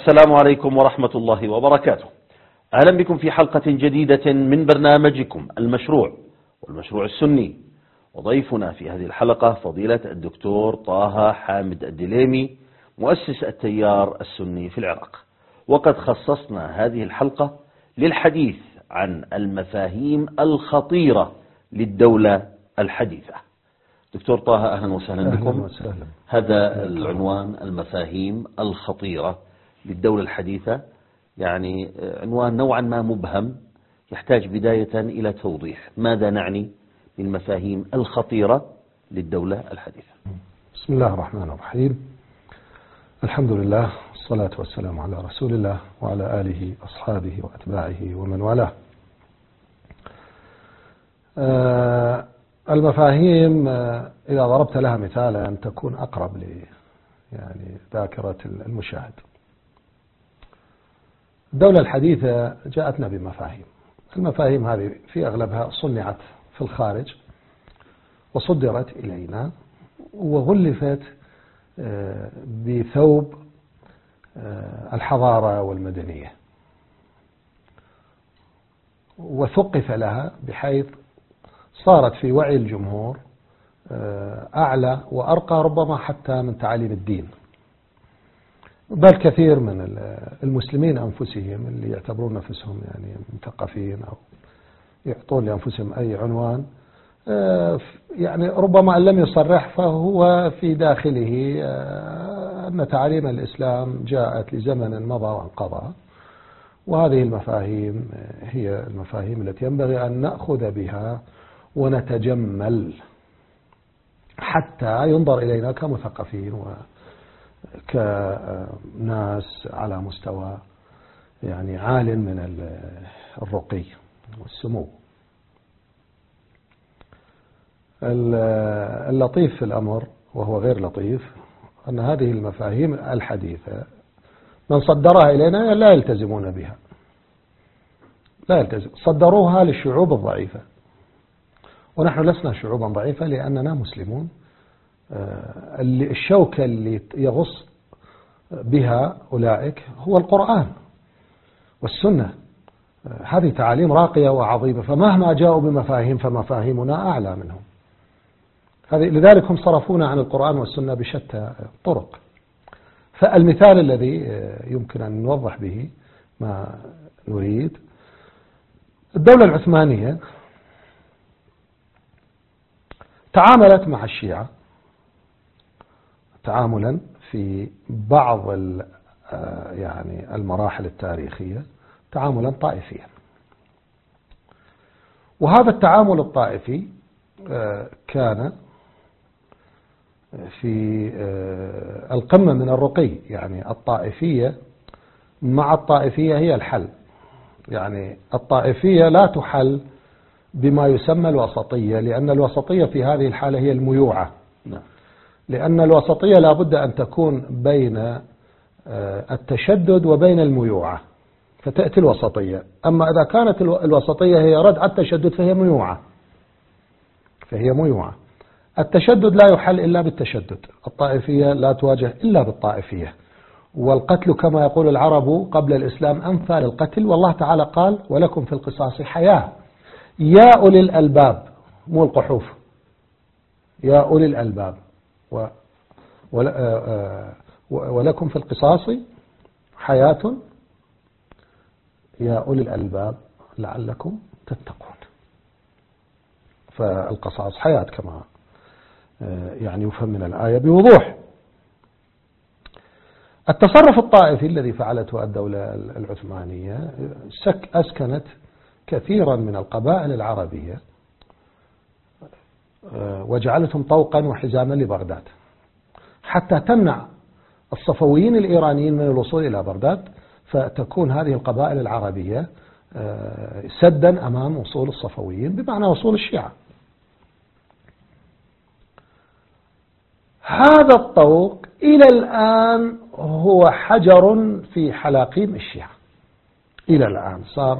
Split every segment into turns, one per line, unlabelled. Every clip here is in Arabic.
السلام عليكم ورحمة الله وبركاته. أهلا بكم في حلقة جديدة من برنامجكم المشروع والمشروع السني. وضيفنا في هذه الحلقة فضيلة الدكتور طه حامد الدليمي، مؤسس التيار السني في العراق. وقد خصصنا هذه الحلقة للحديث عن المفاهيم الخطيرة للدولة الحديثة. دكتور طه، أهلا وسهلا بكم.
أهلا وسهلا.
هذا العنوان، المفاهيم الخطيرة للدولة الحديثة، يعني عنوان نوعا ما مبهم، يحتاج بداية إلى توضيح. ماذا نعني بالمفاهيم الخطيرة للدولة الحديثة؟
بسم الله الرحمن الرحيم. الحمد لله والصلاة والسلام على رسول الله وعلى آله أصحابه وأتباعه ومن والاه. المفاهيم إذا ضربت لها مثالا تكون أقرب يعني ذاكرة المشاهد. الدولة الحديثة جاءتنا بمفاهيم. المفاهيم هذه في أغلبها صنعت في الخارج وصدرت إلينا وغلفت بثوب الحضارة والمدنية، وثقف لها بحيث صارت في وعي الجمهور أعلى وأرقى ربما حتى من تعاليم الدين. بل كثير من المسلمين أنفسهم اللي يعتبرون نفسهم يعني مثقفين أو يعطون لأنفسهم أي عنوان، يعني ربما أن لم يصرح فهو في داخله أن تعاليم الإسلام جاءت لزمن مضى وانقضى، وهذه المفاهيم هي المفاهيم التي ينبغي أن نأخذ بها ونتجمل حتى ينظر إلينا كمثقفين وكناس على مستوى يعني عال من الرقي والسمو. اللطيف في الأمر وهو غير لطيف أن هذه المفاهيم الحديثة من صدرها إلينا لا يلتزمون بها، لا يلتزم. صدروها للشعوب الضعيفة، ونحن لسنا شعوبا ضعيفة لأننا مسلمون. الشوكة اللي يغص بها أولئك هو القرآن والسنة. هذه تعاليم راقية وعظيمة، فمهما جاءوا بمفاهيم فمفاهيمنا أعلى منهم. لذلك هم صرفونا عن القرآن والسنة بشتى الطرق. فالمثال الذي يمكن أن نوضح به ما نريد، الدولة العثمانية تعاملت مع الشيعة تعاملا في بعض يعني المراحل التاريخية تعاملا طائفيا، وهذا التعامل الطائفي كان في القمة من الرقي. يعني الطائفية مع الطائفية هي الحل. يعني الطائفية لا تحل بما يسمى الوسطية، لأن الوسطية في هذه الحالة هي الميوعة، لأن الوسطية لا بد أن تكون بين التشدد وبين الميوعة فتأتي الوسطية. أما إذا كانت الوسطية هي ردع التشدد فهي ميوعة. التشدد لا يحل إلا بالتشدد، الطائفية لا تواجه إلا بالطائفية. والقتل كما يقول العرب قبل الإسلام أمثال القتل، والله تعالى قال ولكم في القصاص حياة يا أولي الألباب، مو القحوف، يا أولي الألباب ولكم في القصاص حياة يا أولي الألباب لعلكم تتقون. فالقصاص حياة كما يعني يفهم من الآية بوضوح. التصرف الطائفي الذي فعلته الدولة العثمانية أسكنت كثيرا من القبائل العربية وجعلتهم طوقا وحزاما لبغداد، حتى تمنع الصفويين الإيرانيين من الوصول إلى بغداد، فتكون هذه القبائل العربية سدا أمام وصول الصفويين، بمعنى وصول الشيعة. هذا الطوق إلى الآن هو حجر في حلاقيم الشيعة. إلى الآن صار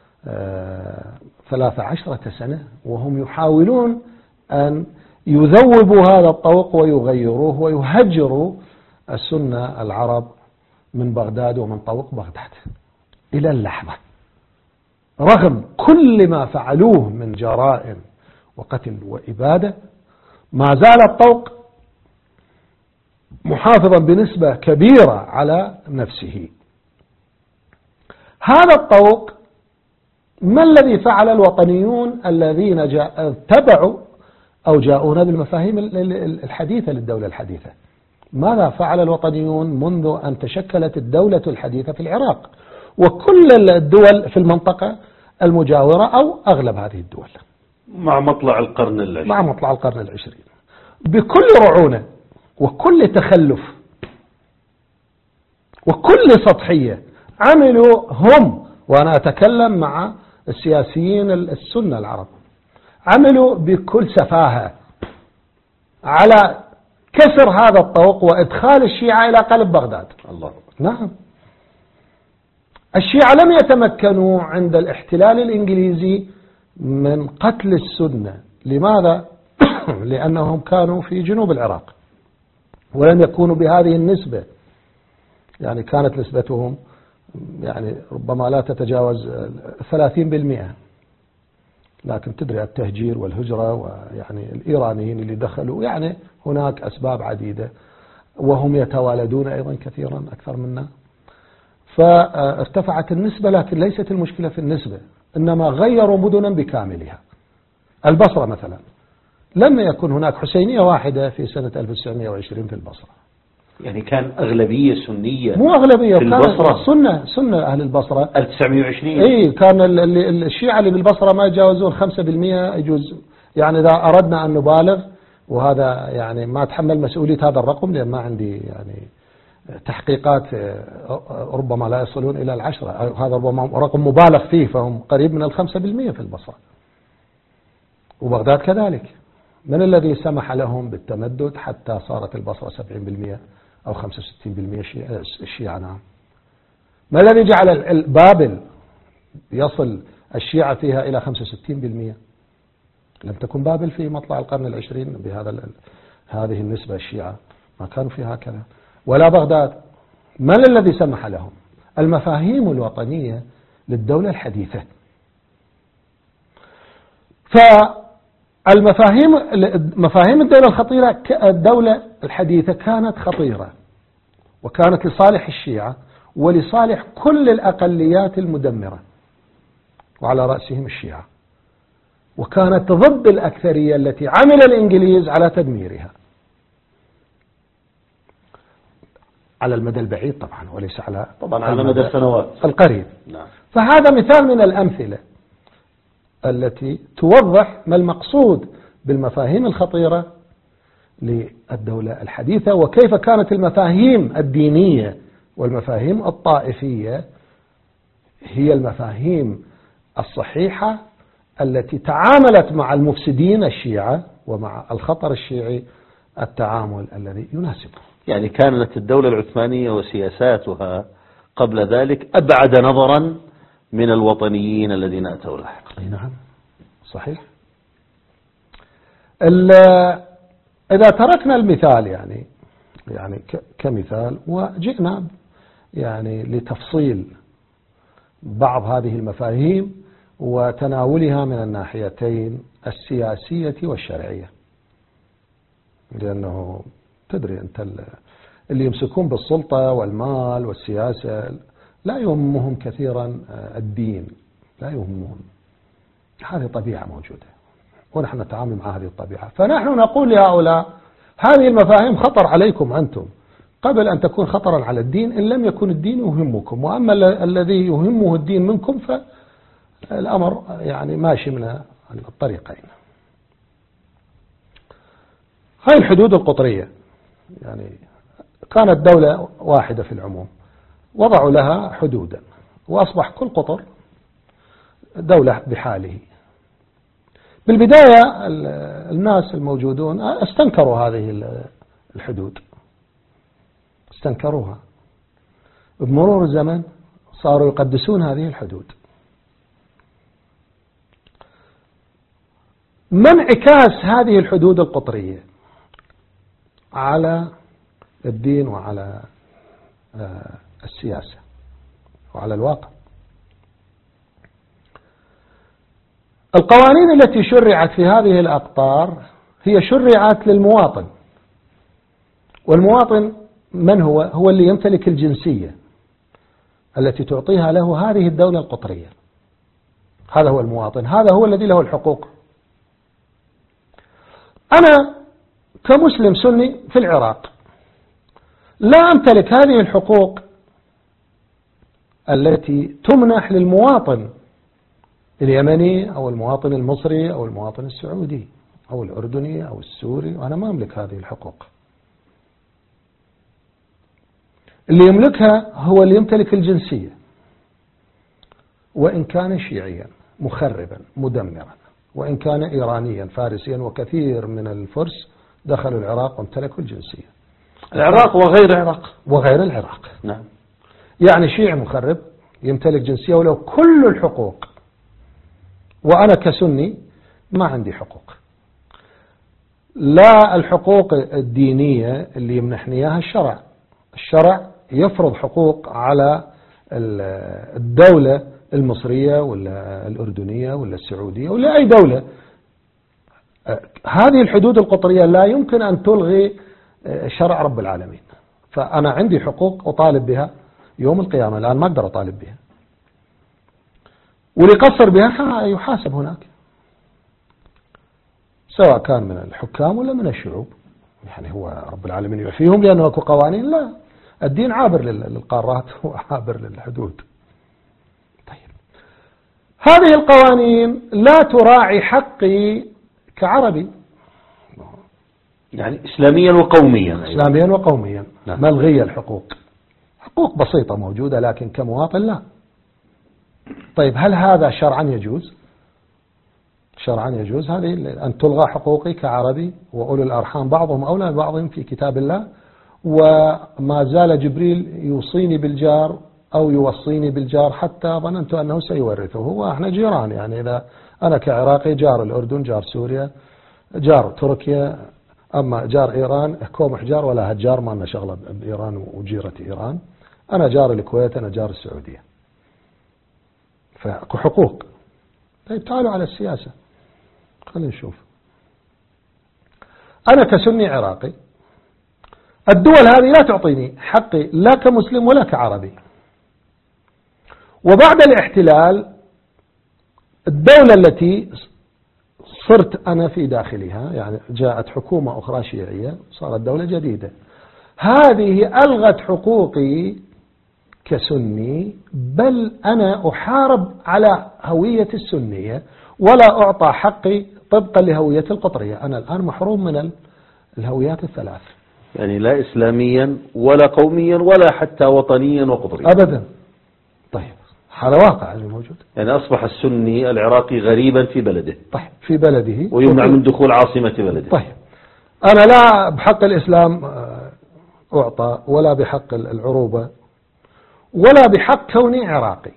13 سنة وهم يحاولون أن يذوبوا هذا الطوق ويغيروه ويهجروا السنة العرب من بغداد ومن طوق بغداد إلى اللحظة، رغم كل ما فعلوه من جرائم وقتل وإبادة، ما زال الطوق محافظا بنسبة كبيرة على نفسه. هذا الطوق ما الذي فعل الوطنيون الذين اتبعوا أو جاءونا بالمفاهيم الحديثة للدولة الحديثة؟ ماذا فعل الوطنيون منذ أن تشكلت الدولة الحديثة في العراق وكل الدول في المنطقة المجاورة أو أغلب هذه الدول
مع مطلع القرن
العشرين بكل رعونة وكل تخلف وكل سطحية عملوا هم، وأنا أتكلم مع السياسيين السنة العرب، عملوا بكل سفاهة على كسر هذا الطوق وإدخال الشيعة إلى قلب بغداد.
الله.
نعم، الشيعة لم يتمكنوا عند الاحتلال الإنجليزي من قتل السنة. لماذا؟ لأنهم كانوا في جنوب العراق ولم يكونوا بهذه النسبة، يعني كانت نسبتهم يعني ربما لا تتجاوز 30%، لكن تدري التهجير والهجرة ويعني الإيرانيين اللي دخلوا، يعني هناك أسباب عديدة، وهم يتوالدون أيضا كثيرا أكثر منا، فارتفعت النسبة. لكن ليست المشكلة في النسبة، إنما غيروا مدنا بكاملها. البصرة مثلا لم يكن هناك حسينية واحدة في سنة 1920 في البصرة،
يعني كان أغلبية سنية،
مو أغلبية
في البصرة،
سنة أهل البصرة
1920.
إيه، كان الشيعة اللي بالبصرة ما يتجاوزون 5% يجوز. يعني إذا أردنا أن نبالغ، وهذا يعني ما أتحمل مسؤولية هذا الرقم لأن ما عندي يعني تحقيقات، ربما لا يصلون إلى 10، هذا ربما رقم مبالغ فيه، فهم قريب من 5% في البصرة. وبغداد كذلك. من الذي سمح لهم بالتمدد حتى صارت البصرة 70% أو 65% الشيعة؟ نعم. ما الذي جعل بابل يصل الشيعة فيها إلى 65%؟ لم تكن بابل في مطلع القرن العشرين هذه النسبة الشيعة، ما كانوا فيها هكذا. ولا بغداد. من الذي سمح لهم؟ المفاهيم الوطنية للدولة الحديثة. مفاهيم الدولة الخطيرة، الدولة الحديثة كانت خطيرة، وكانت لصالح الشيعة ولصالح كل الأقليات المدمرة، وعلى رأسهم الشيعة، وكانت ضد الأكثرية التي عمل الإنجليز على تدميرها على المدى البعيد طبعا، وليس على
مدى السنوات
القريب.
نعم.
فهذا مثال من الأمثلة التي توضح ما المقصود بالمفاهيم الخطيرة للدولة الحديثة، وكيف كانت المفاهيم الدينية والمفاهيم الطائفية هي المفاهيم الصحيحة التي تعاملت مع المفسدين الشيعة ومع الخطر الشيعي التعامل الذي يناسبه.
يعني كانت الدولة العثمانية وسياساتها قبل ذلك أبعد نظرا من الوطنيين الذين أتوا لاحقا.
نعم صحيح. إذا تركنا المثال يعني كمثال وجئنا يعني لتفصيل بعض هذه المفاهيم وتناولها من الناحيتين السياسية والشرعية، لأنه تدري أنت اللي يمسكون بالسلطة والمال والسياسة لا يهمهم كثيرا الدين، لا يهمهم. هذه طبيعة موجودة ونحن نتعامل مع هذه الطبيعة. فنحن نقول لهؤلاء هذه المفاهيم خطر عليكم أنتم قبل أن تكون خطرا على الدين، إن لم يكن الدين يهمكم، وأما الذي يهمه الدين منكم فالأمر يعني ماشي من الطريقين. هاي الحدود القطرية يعني كانت دولة واحدة في العموم، وضعوا لها حدودا، وأصبح كل قطر دولة بحاله. بالبداية الناس الموجودون استنكروا هذه الحدود، استنكروها. بمرور الزمن صاروا يقدسون هذه الحدود. ما انعكاس هذه الحدود القطرية على الدين وعلى السياسة وعلى الواقع. القوانين التي شرعت في هذه الأقطار هي شرعت للمواطن، والمواطن من هو؟ هو اللي يمتلك الجنسية التي تعطيها له هذه الدولة القطرية. هذا هو المواطن، هذا هو الذي له الحقوق. أنا كمسلم سني في العراق لا أمتلك هذه الحقوق التي تمنح للمواطن اليمني أو المواطن المصري أو المواطن السعودي أو الأردني أو السوري، وأنا ما أملك هذه الحقوق. اللي يملكها هو اللي يمتلك الجنسية، وإن كان شيعيا مخربا مدمرا، وإن كان إيرانيا فارسيا، وكثير من الفرس دخلوا العراق وامتلكوا الجنسية.
العراق وغير العراق.
وغير العراق.
نعم.
يعني شيعي مخرب يمتلك جنسية ولو كل الحقوق، وأنا كسني ما عندي حقوق. لا الحقوق الدينية اللي يمنحني إياها الشرع. الشرع يفرض حقوق على الدولة المصرية ولا الأردنية ولا السعودية ولا أي دولة. هذه الحدود القطرية لا يمكن أن تلغي شرع رب العالمين. فأنا عندي حقوق أطالب بها يوم القيامة، الآن ما أقدر أطالب بها، واللي قصر بها يحاسب هناك، سواء كان من الحكام ولا من الشعوب. يعني هو رب العالمين يعفيهم لأنه أكو قوانين؟ لا، الدين عابر للقارات وعابر للحدود. طيب، هذه القوانين لا تراعي حقي كعربي،
يعني إسلاميا وقوميا.
إسلاميا وقوميا. ملغية الحقوق، حقوق بسيطة موجودة لكن كمواطن لا. طيب، هل هذا شرعا يجوز؟ شرعا يجوز هذه أن تلغى حقوقي كعربي، وأولو الأرحام بعضهم أولى ببعض في كتاب الله، وما زال جبريل يوصيني بالجار أو يوصيني بالجار حتى ظننت أنه سيورثه. وإحنا جيران، يعني إذا أنا كعراقي جار الأردن، جار سوريا، جار تركيا، أما جار إيران كومح جار ولا هجار، ما لنا شغلة بإيران وجيرة إيران. أنا جار الكويت، أنا جار السعودية، فأكو حقوق. طيب، تعالوا على السياسة، خلينا نشوف. أنا كسني عراقي، الدول هذه لا تعطيني حقي لا كمسلم ولا كعربي. وبعد الاحتلال الدولة التي صرت أنا في داخلها، يعني جاءت حكومة أخرى شيعية، صارت دولة جديدة، هذه ألغت حقوقي كسني، بل أنا أحارب على هوية السنية ولا أعطى حقي طبقا لهوية القطرية. أنا الآن محروم من الهويات الثلاث،
يعني لا إسلاميا ولا قوميا ولا حتى وطنيا وقطريا
أبدا. طيب، هذا واقع الموجود.
يعني أصبح السني العراقي غريبا في بلده.
طيب، في بلده،
ويمنع من دخول عاصمة بلده.
طيب، أنا لا بحق الإسلام أعطى، ولا بحق العروبة، ولا بحق كوني عراقي.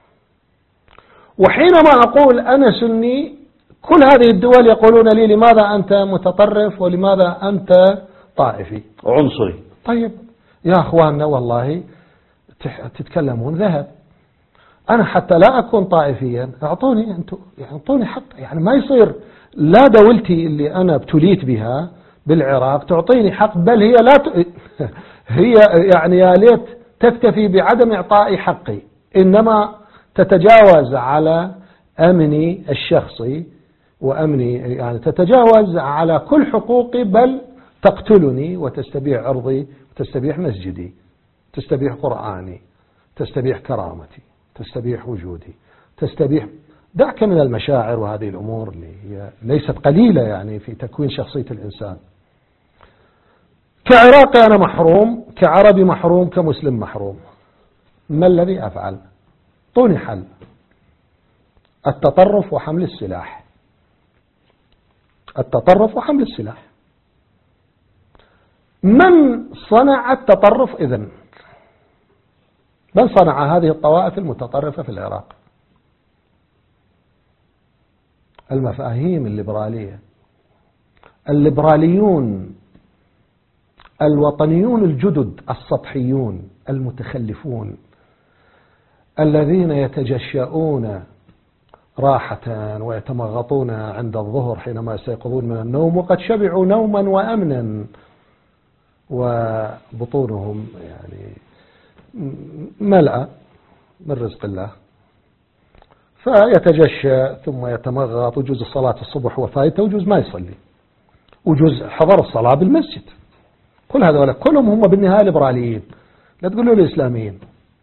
وحينما أقول أنا سني، كل هذه الدول يقولون لي لماذا أنت متطرف ولماذا أنت طائفي
عنصري.
طيب يا أخواننا، والله تتكلمون ذهب. أنا حتى لا أكون طائفيا أعطوني أنتم، يعني أعطوني حق. يعني ما يصير لا دولتي اللي أنا ابتليت بها بالعراق تعطيني حق، بل هي لا هي يعني يا ليت تكتفي بعدم إعطائي حقي، إنما تتجاوز على أمني الشخصي وأمني، يعني تتجاوز على كل حقوقي، بل تقتلني وتستبيح عرضي، تستبيح مسجدي، تستبيح قرآني، تستبيح كرامتي، تستبيح وجودي، تستبيح. دعك من المشاعر وهذه الأمور اللي هي ليست قليلة يعني في تكوين شخصية الإنسان. كعراقي أنا محروم، كعربي محروم، كمسلم محروم. ما الذي أفعل؟ طوني حل. التطرف وحمل السلاح. التطرف وحمل السلاح. من صنع التطرف إذن؟ من صنع هذه الطوائف المتطرفة في العراق؟ المفاهيم الليبرالية، الليبراليون، الوطنيون الجدد السطحيون المتخلفون الذين يتجشؤون راحة ويتمغطون عند الظهر حينما يستيقظون من النوم وقد شبعوا نوما وأمنا وبطونهم يعني ملأ من رزق الله، فيتجشى ثم يتمغط، وجزء صلاة الصبح وفايته وجزء ما يصلي وجزء حضر الصلاة بالمسجد. كل هذا كلهم هم بالنهاية ليبراليين، لا تقولوا الإسلاميين.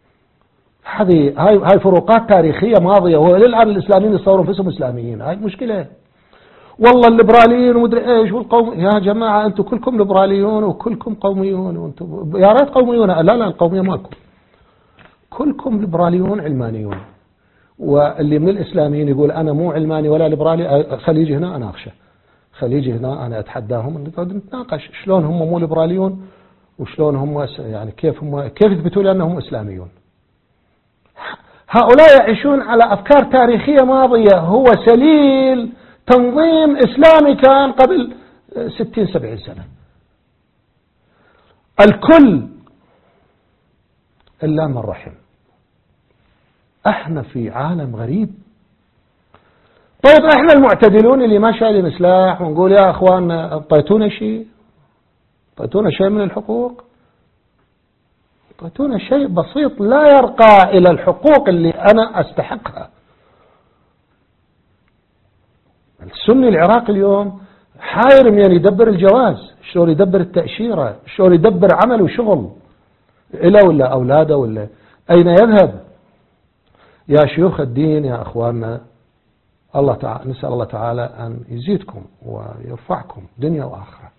هاي فروقات تاريخية ماضية، وللآن الإسلاميين يصورون أنفسهم إسلاميين. هاي مشكلة. والله الليبراليين ومدري إيش والقوم، يا جماعة أنتم كلكم ليبراليون وكلكم قوميون، وأنتم يا ريت قوميون. لا القومية ماكو، كلكم ليبراليون علمانيون. واللي من الإسلاميين يقول أنا مو علماني ولا ليبرالي، خليجي هنا أناقشه، خليجي هنا أنا أتحداهم، نقعد نتناقش شلون هم مو ليبراليون وشلون هم يعني كيف يثبتوا لي أنهم إسلاميون. هؤلاء يعيشون على أفكار تاريخية ماضية. هو سليل تنظيم إسلامي كان قبل 60-70 سنة. الكل إلا من رحم. احنا في عالم غريب. طيب احنا المعتدلون اللي ما شايلين سلاح ونقول يا اخوان اعطيتونا شيء من الحقوق، اعطيتونا شيء بسيط لا يرقى الى الحقوق اللي انا استحقها. السني العراقي اليوم حاير من يدبر الجواز، شلون يدبر التأشيرة، شلون يدبر عمل وشغل إله ولا أولاده ولا أين يذهب. يا شيوخ الدين يا أخواننا، نسأل الله تعالى أن يزيدكم ويرفعكم دنيا وآخرة.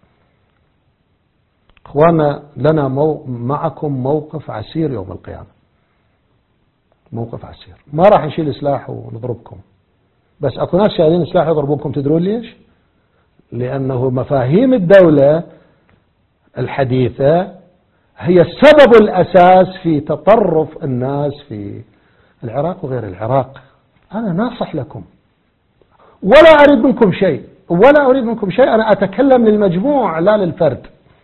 أخواننا لنا معكم موقف عسير يوم القيامة، موقف عسير. ما راح نشيل سلاح ونضربكم، بس أكو ناس شايلين سلاح يضربونكم. تدرون ليش؟ لأنه مفاهيم الدولة الحديثة هي السبب الأساس في تطرف الناس في العراق وغير العراق. أنا ناصح لكم ولا أريد منكم شيء، أنا أتكلم للمجموع لا للفرد.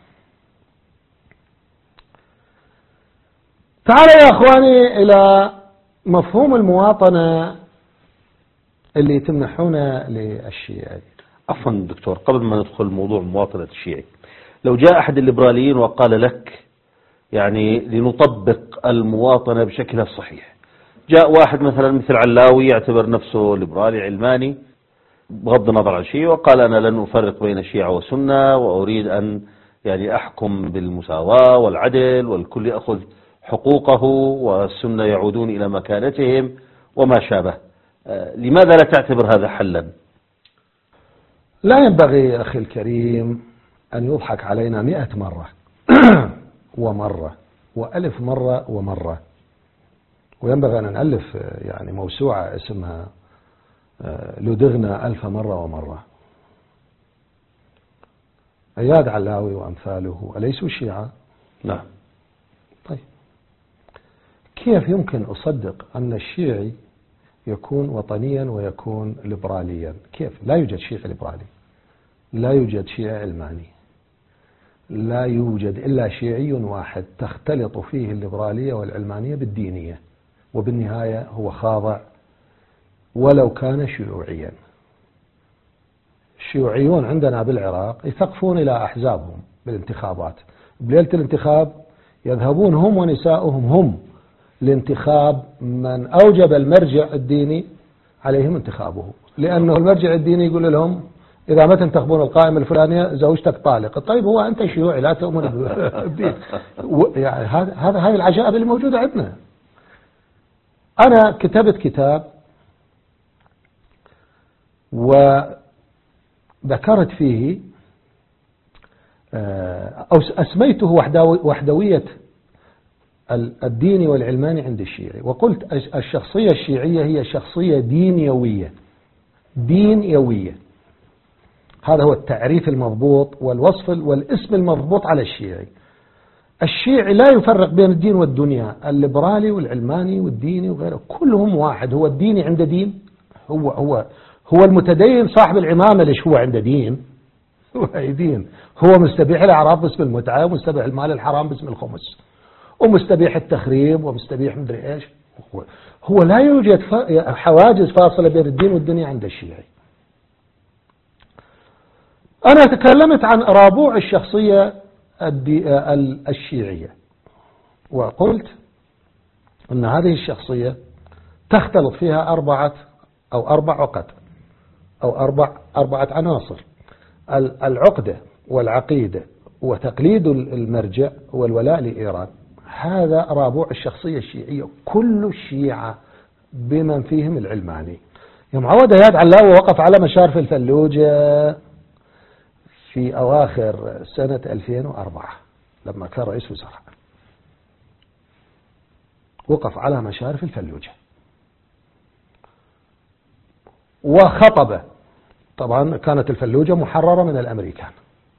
تعالوا يا أخواني إلى مفهوم المواطنة اللي تمنحونه للشيعي.
عفوا دكتور، قبل ما ندخل موضوع مواطنة الشيعي، لو جاء أحد الليبراليين وقال لك يعني لنطبق المواطنة بشكلها الصحيح، جاء واحد مثلا مثل علاوي يعتبر نفسه ليبرالي علماني بغض النظر عن شيء، وقال أنا لن أفرق بين الشيعة والسنة وأريد أن يعني أحكم بالمساواة والعدل والكل يأخذ حقوقه والسنة يعودون إلى مكانتهم وما شابه، لماذا لا تعتبر هذا حلا؟
لا ينبغي أخي الكريم أن يضحك علينا 100 مرة ومرة و1000 مرة ومرة. وينبغي أن نألف يعني موسوعة اسمها لدغنا 1000 مرة ومرة. أياد علاوي وأمثاله أليسوا شيعة؟
نعم.
طيب كيف يمكن أصدق أن الشيعي يكون وطنيا ويكون ليبراليا؟ كيف؟ لا يوجد شيعي ليبرالي، لا يوجد شيعي علماني، لا يوجد إلا شيعي واحد تختلط فيه الليبرالية والعلمانية بالدينية، وبالنهاية هو خاضع ولو كان شيوعيا. الشيوعيون عندنا بالعراق يثقفون إلى أحزابهم بالانتخابات، بليلة الانتخاب يذهبون هم ونساؤهم هم لانتخاب من أوجب المرجع الديني عليهم انتخابه، لأنه المرجع الديني يقول لهم إذا ما تنتخبون القائمة الفلانية زوجتك طالق. طيب هو أنت شيوعي لا تؤمن بالدين. يعني هذه العجائب اللي موجودة عندنا. أنا كتبت كتاب وذكرت فيه أو أسميته وحدوية الديني والعلماني عند الشيعي، وقلت الشخصية الشيعية هي شخصية دينيوية. هذا هو التعريف المضبوط والوصف والاسم المضبوط على الشيعي. الشيعي لا يفرق بين الدين والدنيا، الليبرالي والعلماني والديني وغيره كلهم واحد. هو الديني عنده دين، هو المتدين صاحب العمامة ليش هو عنده دين؟ هو دين، هو مستبيح الأعراض باسم المتعة ومستبيح المال الحرام باسم الخمس، ومستبيح التخريب ومستبيح مدري إيش. هو لا يوجد حواجز فاصلة بين الدين والدنيا عند الشيعي. أنا تكلمت عن رابوع الشخصية الشيعية، وقلت أن هذه الشخصية تختلط فيها أربع عقد أو أربعة عناصر: العقدة والعقيدة وتقليد المرجع والولاء لإيران. هذا رابوع الشخصية الشيعية. كل الشيعة بمن فيهم العلماني. يوم عود اياد علاوي وقف على مشارف الفلوجة في أواخر سنة 2004 لما كان رئيس وزراء، وقف على مشارف الفلوجة وخطب. طبعا كانت الفلوجة محررة من الأمريكان،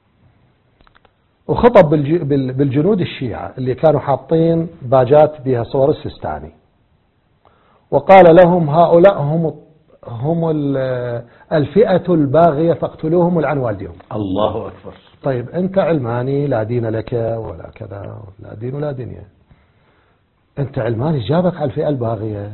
وخطب بالجنود الشيعة اللي كانوا حاطين باجات بها صور السيستاني، وقال لهم: هؤلاء هم الفئة الباغية فاقتلوهم ولعن والديهم.
الله أكبر.
طيب أنت علماني لا دين لك ولا كذا، لا دين ولا دنيا، أنت علماني جابك على الفئة الباغية،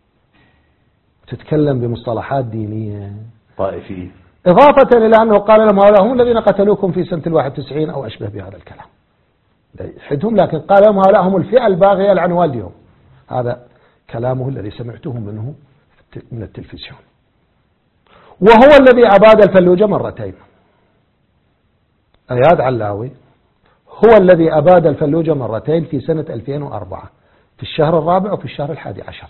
تتكلم بمصطلحات دينية
طائفية،
إضافة إلى أنه قال لهم: هؤلاء هم الذين قتلوكم في سنة 91 أو أشبه بهذا الكلام. يحدهم، لكن قال لهم: هؤلاء هم الفئة الباغية لعن والديهم. هذا كلامه الذي سمعته منه من التلفزيون. وهو الذي أباد الفلوجة مرتين. اياد علاوي هو الذي أباد الفلوجة مرتين في سنة 2004 في الشهر الرابع وفي الشهر 11.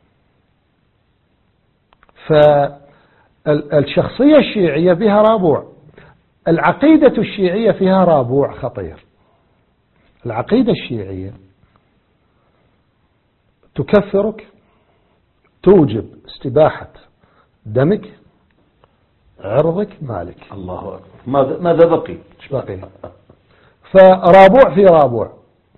فالشخصية الشيعية فيها رابوع. العقيدة الشيعية فيها رابوع خطير. العقيدة الشيعية تكفرك، توجب استباحة دمك، عرضك، مالك.
الله أكبر. ماذا بقي؟
ايش بقي؟ فرابوع في رابوع،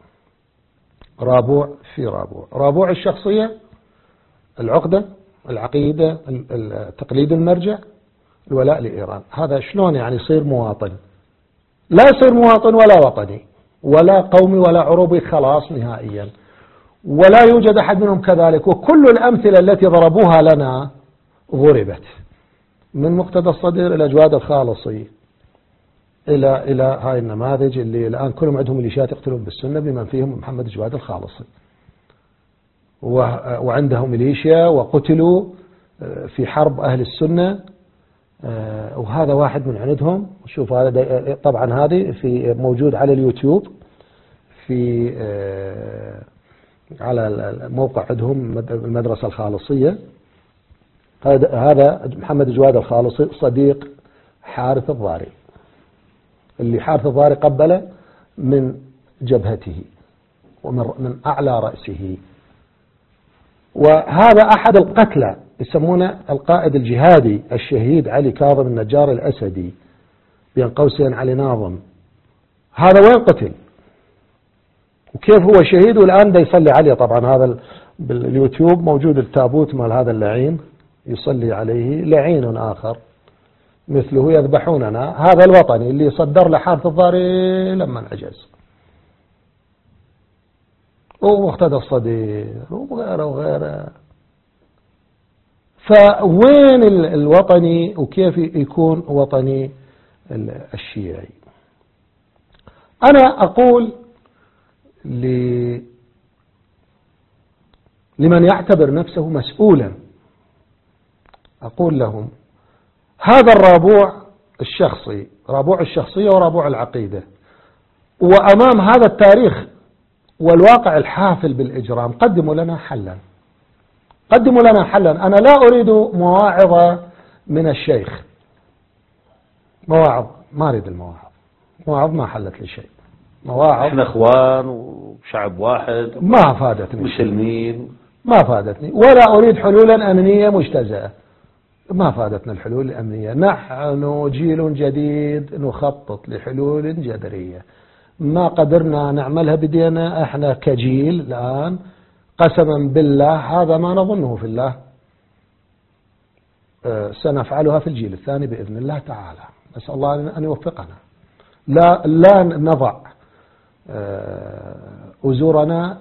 رابوع في رابوع. رابوع الشخصية: العقدة، العقيدة، تقليد المرجع، الولاء لإيران. هذا شلون يعني يصير مواطن؟ لا يصير مواطن ولا وطني ولا قومي ولا عروبي خلاص نهائيا، ولا يوجد أحد منهم كذلك. وكل الأمثلة التي ضربوها لنا ضربت، من مقتدى الصدر إلى جواد الخالصي إلى هاي النماذج اللي الآن كلهم عندهم ميليشيات يقتلون بالسنة بمن فيهم محمد جواد الخالصي، وعندهم ميليشيا وقتلوا في حرب أهل السنة، وهذا واحد من عندهم. شوف هذا طبعا هذه في موجود على اليوتيوب في على موقع عندهم المدرسة الخالصية. هذا محمد جواد الخالصي صديق حارث الضاري، اللي حارث الضاري قبله من جبهته ومن أعلى رأسه. وهذا أحد القتلى يسمونه القائد الجهادي الشهيد علي كاظم النجار الأسدي، بين قوسين علي ناظم. هذا وين قتل وكيف هو شهيد والآن دا يصلي عليه. طبعا هذا باليوتيوب موجود التابوت مال هذا اللعين يصلي عليه لعين آخر مثله يذبحوننا. هذا الوطني اللي صدر لحارث الضاري لما انعجز، ومقتدى الصدير وغيره وغيره. فوين الوطني وكيف يكون وطني الشيعي؟ أنا أقول لمن يعتبر نفسه مسؤولا، أقول لهم: هذا الرابوع الشخصي، رابوع الشخصية ورابوع العقيدة، وأمام هذا التاريخ والواقع الحافل بالإجرام قدموا لنا حلا، قدموا لنا حلا. أنا لا أريد مواعظة من الشيخ، مواعظ ما أريد المواعظ، مواعظ ما حلت لي شيء. مواعظ
احنا اخوان وشعب واحد
ما فادتني،
مسلمين
ما فادتني، ولا أريد حلولا أمنية مجتزأة، ما فادتنا الحلول الأمنية. نحن جيل جديد نخطط لحلول جذرية، ما قدرنا نعملها بدينا احنا كجيل الآن، قسما بالله هذا ما نظنه في الله، سنفعلها في الجيل الثاني بإذن الله تعالى. نسأل الله أن يوفقنا. لا نضع وزورنا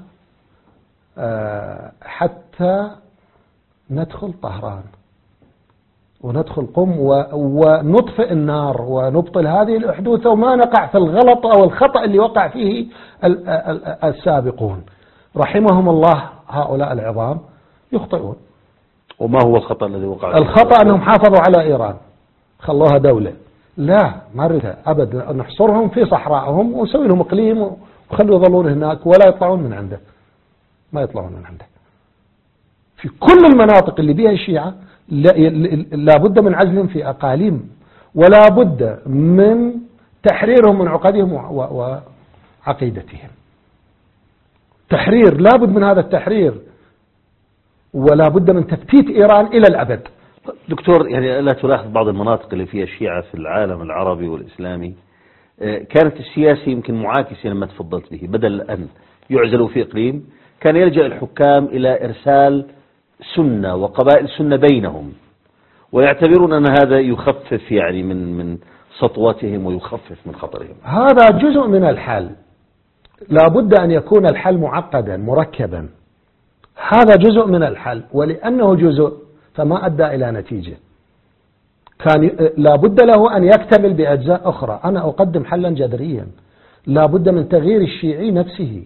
حتى ندخل طهران وندخل قم ونطفئ النار ونبطل هذه الأحدوثة وما نقع في الغلط أو الخطأ اللي وقع فيه السابقون رحمهم الله. هؤلاء العظام يخطئون.
وما هو الخطأ الذي وقع فيه؟
الخطأ أنهم حافظوا على إيران، خلوها دولة. لا، ما نريدها أبدا، نحصرهم في صحراءهم ونسوي لهم إقليم وخلوا يظلون هناك ولا يطلعون من عنده، ما يطلعون من عنده. في كل المناطق اللي بها الشيعة لا بد من عزلهم في أقاليم، ولا بد من تحريرهم من عقدهم وعقيدتهم. تحرير، لا بد من هذا التحرير، ولا بد من تفتيت إيران إلى الأبد.
دكتور، يعني لا تلاحظ بعض المناطق اللي فيها الشيعة في العالم العربي والإسلامي كانت السياسة يمكن معاكسة لما تفضلت به، بدل أن يعزلوا في إقليم كان يلجأ الحكام إلى إرسال سنة وقبائل سنة بينهم، ويعتبرون أن هذا يخفف يعني من سطوتهم ويخفف من خطرهم.
هذا جزء من الحل، لا بد أن يكون الحل معقدا مركبا. هذا جزء من الحل، ولأنه جزء فما أدى إلى نتيجة. كان لا بد له أن يكتمل بأجزاء أخرى. أنا أقدم حلا جذريا، لا بد من تغيير الشيعي نفسه.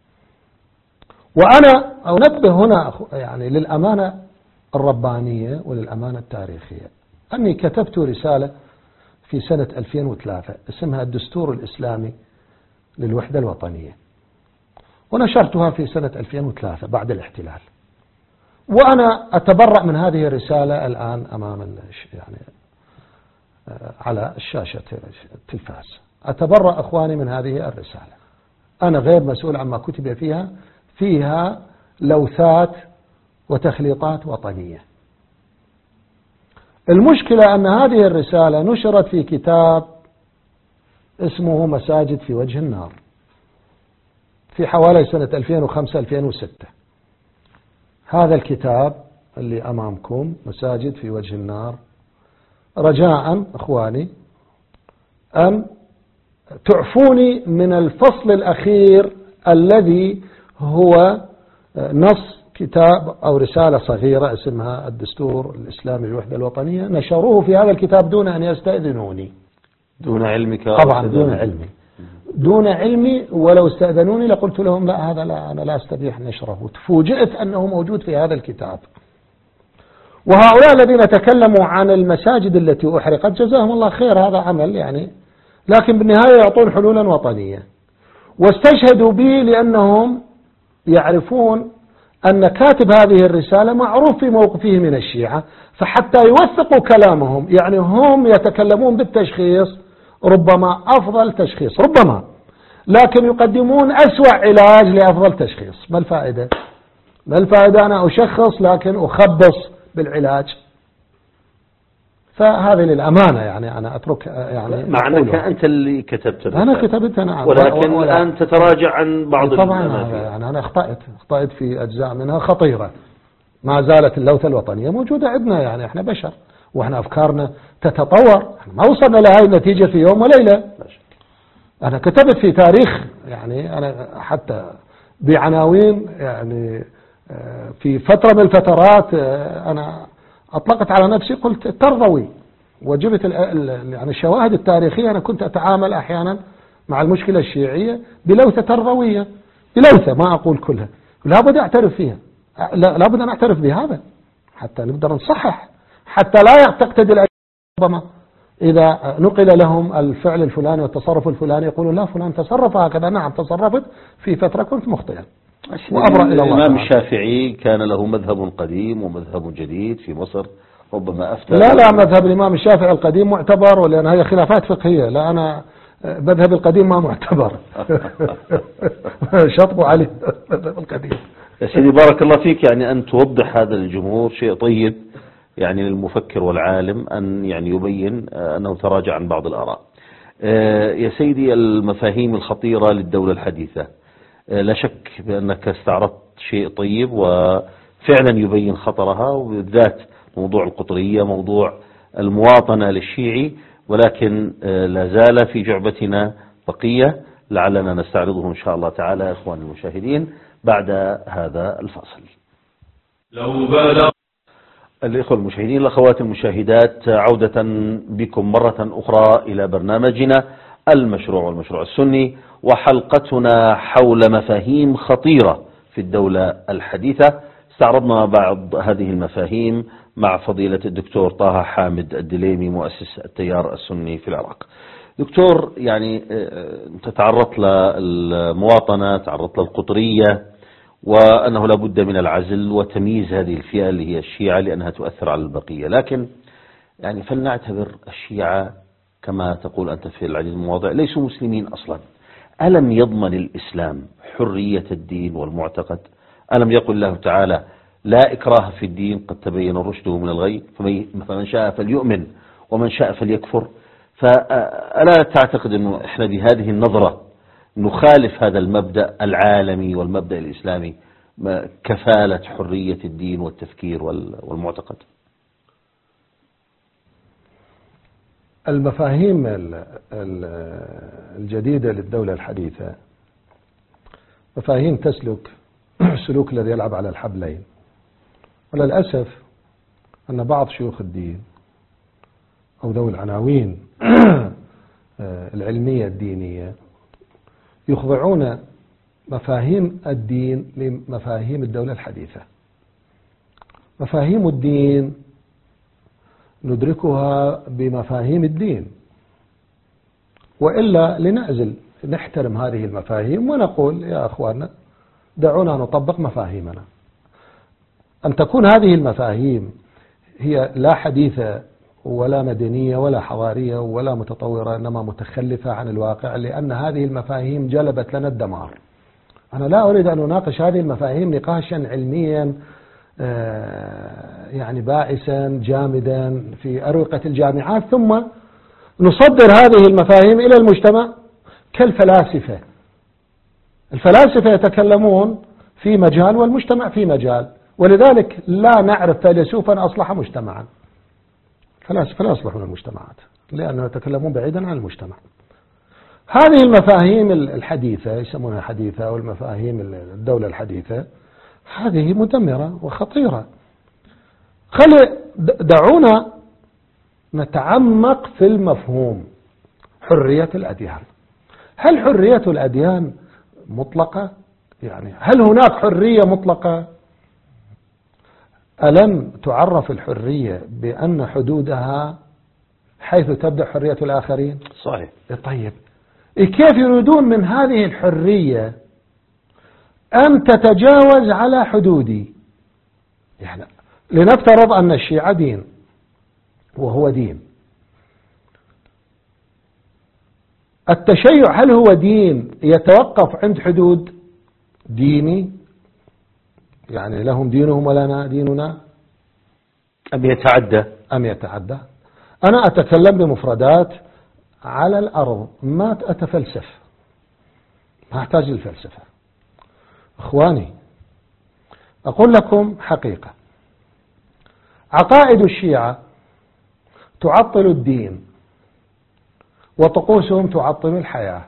وأنا أنبه هنا يعني للأمانة الربانية وللأمانة التاريخية، أني كتبت رسالة في سنة 2003 اسمها الدستور الإسلامي للوحدة الوطنية، ونشرتها في سنة 2003 بعد الاحتلال. وأنا أتبرأ من هذه الرسالة الآن أمام يعني على الشاشة التلفاز. أتبرأ أخواني من هذه الرسالة. أنا غير مسؤول عما كتب فيها لوثات وتخليطات وطنية. المشكلة أن هذه الرسالة نشرت في كتاب اسمه مساجد في وجه النار في حوالي سنة 2005-2006. هذا الكتاب اللي أمامكم مساجد في وجه النار، رجاء أخواني أن تعفوني من الفصل الأخير الذي هو نص كتاب أو رسالة صغيرة اسمها الدستور الإسلامي للوحدة الوطنية. نشروه في هذا الكتاب دون أن يستأذنوني.
دون علمك؟
طبعا دون علمي، ولو استأذنوني لقلت لهم لا، هذا لا، أنا لا أستبيح نشره. وتفوجئت أنه موجود في هذا الكتاب. وهؤلاء الذين تكلموا عن المساجد التي أحرقت جزاهم الله خير، هذا عمل يعني، لكن بالنهاية يعطون حلولا وطنية. واستشهدوا بي لأنهم يعرفون أن كاتب هذه الرسالة معروف في موقفه من الشيعة، فحتى يوثقوا كلامهم، يعني هم يتكلمون بالتشخيص ربما أفضل تشخيص ربما، لكن يقدمون أسوأ علاج لأفضل تشخيص. ما الفائدة؟ ما الفائدة أنا أشخص لكن أخبص بالعلاج؟ فهذه للأمانة يعني أنا أترك يعني.
مع أنك أنت اللي كتبت الرسالة.
أنا كتبت أنا،
ولكن الآن تتراجع عن بعض
طبعا يعني أنا أخطأت في أجزاء منها خطيرة. ما زالت اللوثة الوطنية موجودة عندنا، يعني احنا بشر واحنا أفكارنا تتطور، ما وصلنا لهذه النتيجة في يوم وليلة. أنا كتبت في تاريخ يعني، أنا حتى بعناوين يعني في فترة من الفترات أنا أطلقت على نفسي قلت ترضوي، وجبت يعني الشواهد التاريخية. أنا كنت أتعامل أحيانا مع المشكلة الشيعية بلوثة ترضوية، بلوثة ما أقول كلها، لابد أعترف فيها، لابد أن أعترف بهذا حتى نقدر نصحح، حتى لا تقتدي ربما إذا نقل لهم الفعل الفلاني والتصرف الفلاني يقولوا لا فلان تصرف هكذا. نعم تصرفت في فترة كنت مخطئا وأبرأ إلى الله.
الإمام الشافعي كان له مذهب قديم ومذهب جديد في مصر، ربما أفتى.
لا مذهب الإمام الشافعي القديم معتبر، ولأن هي خلافات فقهية. لا، أنا مذهب القديم ما معتبر. شطبوا عليه مذهب القديم.
يا سيدي بارك الله فيك، يعني أن توضح هذا للجمهور شيء طيب يعني للمفكر والعالم أن يعني يبين أنه تراجع عن بعض الآراء. يا سيدي، المفاهيم الخطيرة للدولة الحديثة لا شك بأنك استعرضت شيء طيب وفعلا يبين خطرها، وبالذات موضوع القطرية، موضوع المواطنة للشيعي، ولكن لا زال في جعبتنا بقية لعلنا نستعرضه إن شاء الله تعالى إخواني المشاهدين بعد هذا الفاصل.
لو بلغ
الإخوة المشاهدين الأخوات المشاهدات، عودة بكم مرة أخرى إلى برنامجنا المشروع والمشروع السني، وحلقتنا حول مفاهيم خطيرة في الدولة الحديثة. استعرضنا بعض هذه المفاهيم مع فضيلة الدكتور طه حامد الدليمي مؤسس التيار السني في العراق. دكتور، يعني أنت تعرضت للمواطنة، تعرضت للقطرية، وأنه لا بد من العزل وتمييز هذه الفئة اللي هي الشيعة لأنها تؤثر على البقية. لكن يعني فلنعتبر الشيعة كما تقول أنت في العديد من المواضع ليسوا مسلمين أصلا. ألم يضمن الإسلام حرية الدين والمعتقد؟ ألم يقل الله تعالى لا إكراه في الدين قد تبين الرشد من الغي فمن شاء فليؤمن ومن شاء فليكفر؟ فألا تعتقد أنه إحنا بهذه النظرة نخالف هذا المبدأ العالمي والمبدأ الإسلامي، كفالة حرية الدين والتفكير والمعتقد؟
المفاهيم الجديدة للدولة الحديثة مفاهيم تسلك سلوك الذي يلعب على الحبلين، وللأسف أن بعض شيوخ الدين أو ذوي العناوين العلمية الدينية يخضعون مفاهيم الدين لمفاهيم الدولة الحديثة. مفاهيم الدين ندركها بمفاهيم الدين، وإلا لنعزل نحترم هذه المفاهيم ونقول يا أخواننا دعونا نطبق مفاهيمنا. أن تكون هذه المفاهيم هي لا حديثة ولا مدنية ولا حضارية ولا متطورة، إنما متخلفة عن الواقع، لأن هذه المفاهيم جلبت لنا الدمار. أنا لا أريد أن أناقش هذه المفاهيم نقاشا علميا يعني بائسا جامدا في أروقة الجامعات ثم نصدر هذه المفاهيم إلى المجتمع كالفلاسفة. الفلاسفة يتكلمون في مجال والمجتمع في مجال، ولذلك لا نعرف فيلسوفا أصلح مجتمعا. الفلاسفة لا يصلحون المجتمعات لأنهم يتكلمون بعيدا عن المجتمع. هذه المفاهيم الحديثة يسمونها حديثة، أو المفاهيم الدولة الحديثة، هذه مدمرة وخطيرة. دعونا نتعمق في المفهوم حرية الأديان. هل حرية الأديان مطلقة؟ يعني هل هناك حرية مطلقة؟ ألم تعرف الحرية بأن حدودها حيث تبدأ حرية الآخرين؟
صحيح.
طيب كيف يريدون من هذه الحرية أن تتجاوز على حدودي؟ يعني لنفترض أن الشيعة دين وهو دين. التشيع هل هو دين يتوقف عند حدود ديني؟ يعني لهم دينهم ولنا ديننا، أم يتعدى؟ أنا أتكلم بمفردات على الأرض، ما أتفلسف، ما أحتاج للفلسفة. إخواني أقول لكم حقيقة، عقائد الشيعة تعطل الدين وطقوسهم تعطل الحياة.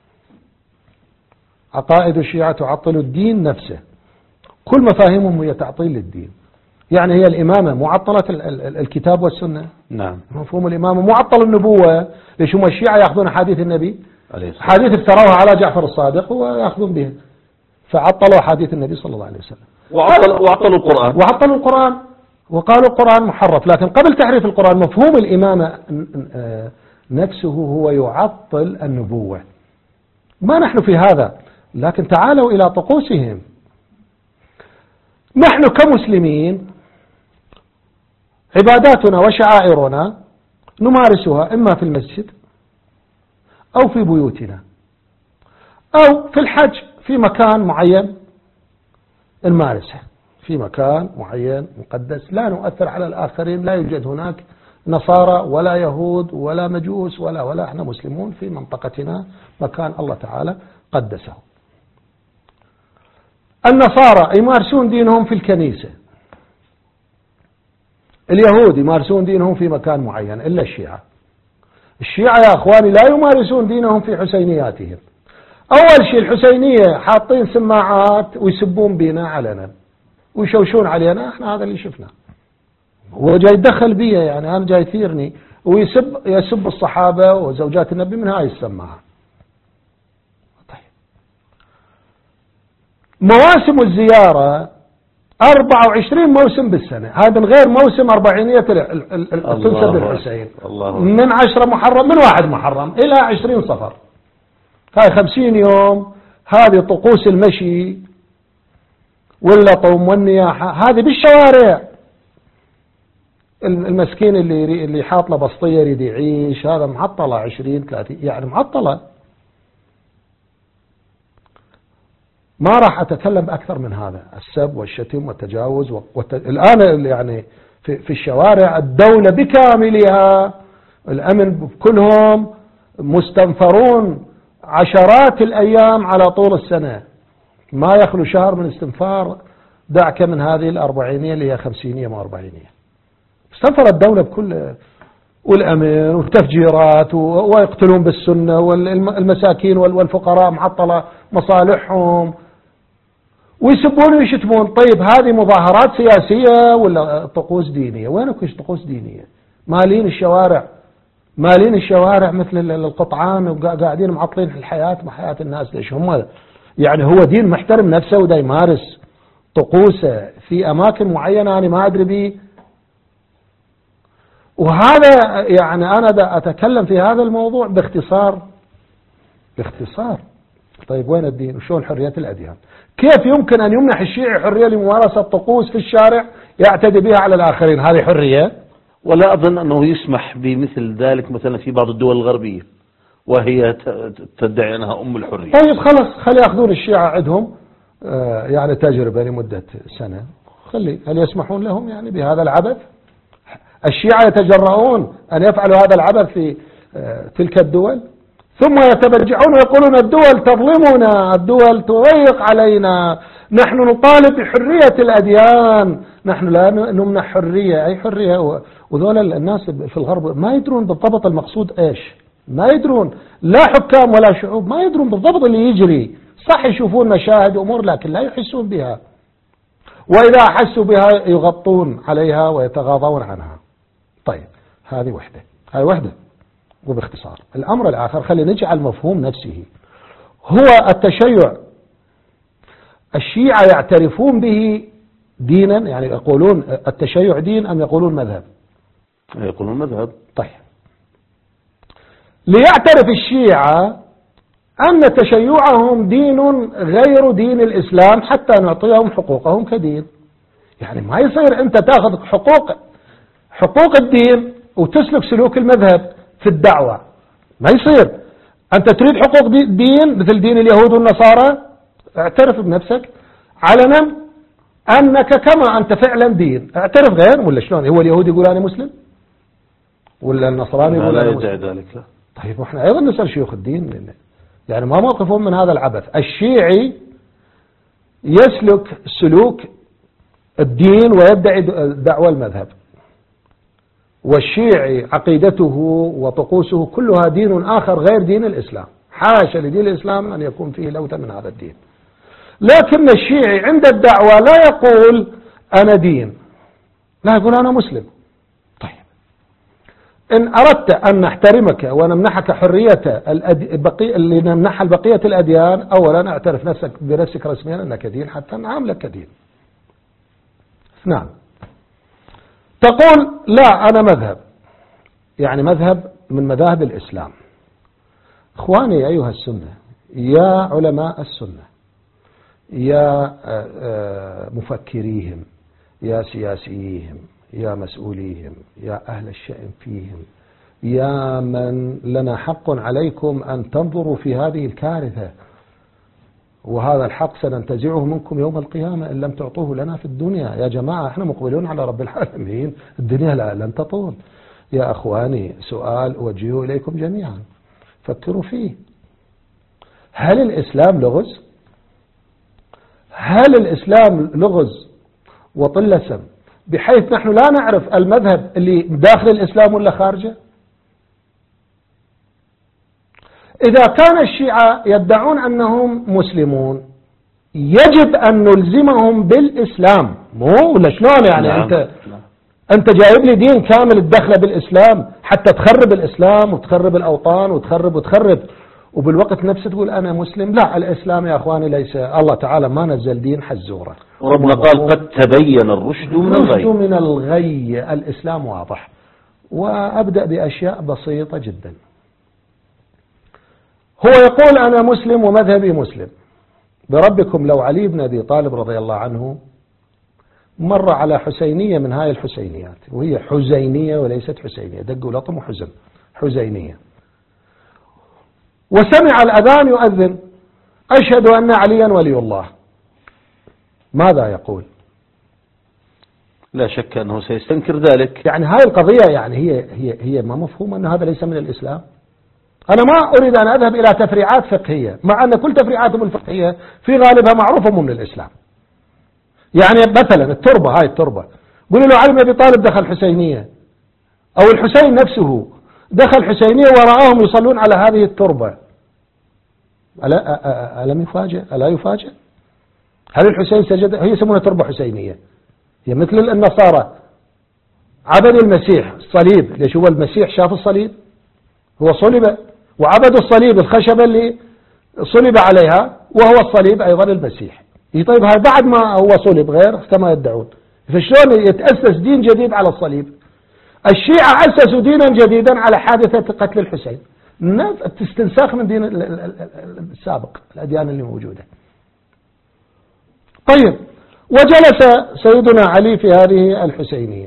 عقائد الشيعة تعطل الدين نفسه، كل مفاهيمهم هي تعطيل للدين. يعني هي الإمامة معطلة الكتاب والسنة.
نعم.
مفهوم الإمامة معطل النبوة. ليش هم الشيعة يأخذون حديث النبي، حديث افتروها على جعفر الصادق ويأخذون به، فعطلوا حديث النبي صلى الله عليه وسلم، وعطلوا القرآن وقالوا القرآن محرف. لكن قبل تحريف القرآن مفهوم الإمامة نفسه هو يعطل النبوة. ما نحن في هذا، لكن تعالوا إلى طقوسهم. نحن كمسلمين عباداتنا وشعائرنا نمارسها إما في المسجد أو في بيوتنا أو في الحج في مكان معين نمارسه، في مكان معين مقدس لا نؤثر على الآخرين. لا يوجد هناك نصارى ولا يهود ولا مجوس ولا احنا مسلمون في منطقتنا، مكان الله تعالى قدسه. النصارى يمارسون دينهم في الكنيسة، اليهود يمارسون دينهم في مكان معين، إلا الشيعة. الشيعة يا أخواني لا يمارسون دينهم في حسينياتهم. أول شيء الحسينية حاطين سماعات ويسبون بينا علنا ويشوشون علينا، احنا هذا اللي شفنا. هو جاي يدخل بي، يعني أنا جاي يثيرني يسب الصحابة وزوجات النبي من هاي السماعة. طيب مواسم الزيارة 24 موسم بالسنة، هذا من غير موسم 40 تنسب الحسين، من 10 محرم، من 1 محرم إلى 20 صفر، هاي 50 يوم. هذه طقوس المشي واللطم والنياحة هذه بالشوارع. المسكين اللي حاط له بسطية يريد يعيش، هذا معطلة 20 30 يعني معطلة. ما راح أتكلم أكثر من هذا، السب والشتم والتجاوز الآن يعني في الشوارع الدولة بكاملها، الأمن كلهم مستنفرون عشرات الأيام على طول السنة، ما يخلو شهر من استنفار. دعك من هذه الأربعينية اللي هي 50 و40. استنفر الدولة بكل، والأمن والتفجيرات ويقتلون بالسنة، والمساكين والفقراء معطلة مصالحهم ويسبون ويشتمون. طيب هذه مظاهرات سياسية ولا طقوس دينية؟ وينك طقوس دينية؟ مالين الشوارع، مالين الشوارع مثل القطعان وقاعدين معطلين الحياة مع حياة الناس. ليش هم يعني هو دين محترم نفسه ودا يمارس طقوسه في أماكن معينة أنا ما أدري به. وهذا يعني أنا دا أتكلم في هذا الموضوع باختصار. طيب وين الدين وشون حرية الأديان؟ كيف يمكن أن يمنح الشيعي حرية لممارسة طقوس في الشارع يعتدي بها على الآخرين؟ هذه حرية؟
ولا أظن أنه يسمح بمثل ذلك مثلا في بعض الدول الغربية وهي تدعي أنها أم الحرية.
طيب خلص، خلي يأخذون الشيعة عندهم يعني تجربة لمدة سنة، هل يسمحون لهم يعني بهذا العبث؟ الشيعة يتجرؤون أن يفعلوا هذا العبث في تلك الدول، ثم يتبجعون ويقولون الدول تظلمنا، الدول تضيق علينا، نحن نطالب بحرية الأديان، نحن لا نمنح حرية. أي حرية؟ وذول الناس في الغرب ما يدرون بالضبط المقصود إيش، ما يدرون، لا حكام ولا شعوب ما يدرون بالضبط اللي يجري. صح يشوفون مشاهد أمور لكن لا يحسون بها، وإذا أحسوا بها يغطون عليها ويتغاضون عنها. طيب هذه وحدة وباختصار. الأمر الآخر خلينا نجعل مفهوم نفسه، هو التشيع. الشيعة يعترفون به دينا، يعني يقولون التشيع دين أم يقولون مذهب؟
يقولون مذهب.
طيب ليعترف الشيعة أن تشيعهم دين غير دين الإسلام حتى نعطيهم حقوقهم كدين. يعني ما يصير أنت تأخذ حقوق الدين وتسلك سلوك المذهب في الدعوة، ما يصير. أنت تريد حقوق دين مثل دين اليهود والنصارى، اعترف بنفسك علنا أنك كما أنت فعلا دين، اعترف. غير ولا شلون؟ هو اليهود يقول أنا مسلم ولا النصراني يقول أنا مسلم؟
لا ذلك لا.
طيب واحنا أيضا نسأل شيوخ الدين، يعني ما موقفهم من هذا العبث؟ الشيعي يسلك سلوك الدين ويدعي دعوى المذهب، والشيعي عقيدته وطقوسه كلها دين آخر غير دين الإسلام. حاشا لدين الإسلام أن يكون فيه لوثة من هذا الدين. لكن الشيعي عند الدعوة لا يقول أنا دين، لا يقول أنا مسلم. طيب إن أردت أن نحترمك ونمنحك حرية اللي نمنحها بقية الأديان، أولا اعترف بنفسك رسميا أنك دين حتى نعاملك كدين. نعم. تقول لا أنا مذهب، يعني مذهب من مذاهب الإسلام. إخواني أيها السنة، يا علماء السنة، يا مفكريهم، يا سياسيهم، يا مسؤوليهم، يا أهل الشأن فيهم، يا من لنا حق عليكم أن تنظروا في هذه الكارثة، وهذا الحق سننتزعه منكم يوم القيامة إن لم تعطوه لنا في الدنيا. يا جماعة احنا مقبلون على رب العالمين، الدنيا لن تطول. يا أخواني سؤال أوجهه إليكم جميعا، فكروا فيه. هل الإسلام لغز؟ هل الإسلام لغز وطلسم بحيث نحن لا نعرف المذهب اللي داخل الإسلام ولا خارجه؟ إذا كان الشيعة يدعون أنهم مسلمون يجب أن نلزمهم بالإسلام، مو ولا شلون يعني؟ نعم. أنت جايب لي دين كامل الدخل بالإسلام حتى تخرب الإسلام وتخرب الأوطان وتخرب وبالوقت نفسه تقول أنا مسلم. لا، الإسلام يا أخواني ليس، الله تعالى ما نزل دين حزورة.
وربنا قال قد تبين الرشد من
الغي. الإسلام واضح. وأبدأ بأشياء بسيطة جدا. هو يقول أنا مسلم ومذهبي مسلم. بربكم لو علي بن أبي طالب رضي الله عنه مر على حسينية من هاي الحسينيات، وهي حزينية وليست حسينية، دق ولطم وحزن، حزينية، وسمع الأذان يؤذن أشهد أن عليا ولي الله، ماذا يقول؟
لا شك أنه سيستنكر ذلك.
يعني هاي القضية يعني هي ما مفهوم أن هذا ليس من الإسلام. أنا ما أريد أن أذهب إلى تفريعات فقهية، مع أن كل تفريعاتهم الفقهية في غالبها معروفة من الإسلام. يعني مثلا التربة، هاي التربة قولوا له علي بن أبي طالب دخل حسينية، أو الحسين نفسه دخل حسينية ورآهم يصلون على هذه التربة، ألم يفاجئ؟ ألا يفاجئ؟ هل الحسين سجد؟ هي يسمونها تربة حسينية، هي مثل النصارى عبدوا المسيح الصليب. ليش؟ هو المسيح شاف الصليب، هو صلب وعبدوا الصليب، الخشبة اللي صلب عليها وهو الصليب أيضا المسيح. طيب هذا بعد ما هو صلب غير كما يدعون، فشلون يتأسس دين جديد على الصليب؟ الشيعة أسسوا دينا جديدا على حادثة قتل الحسين، استنساخ من دين السابق، الأديان اللي موجودة. طيب، وجلس سيدنا علي في هذه الحسينية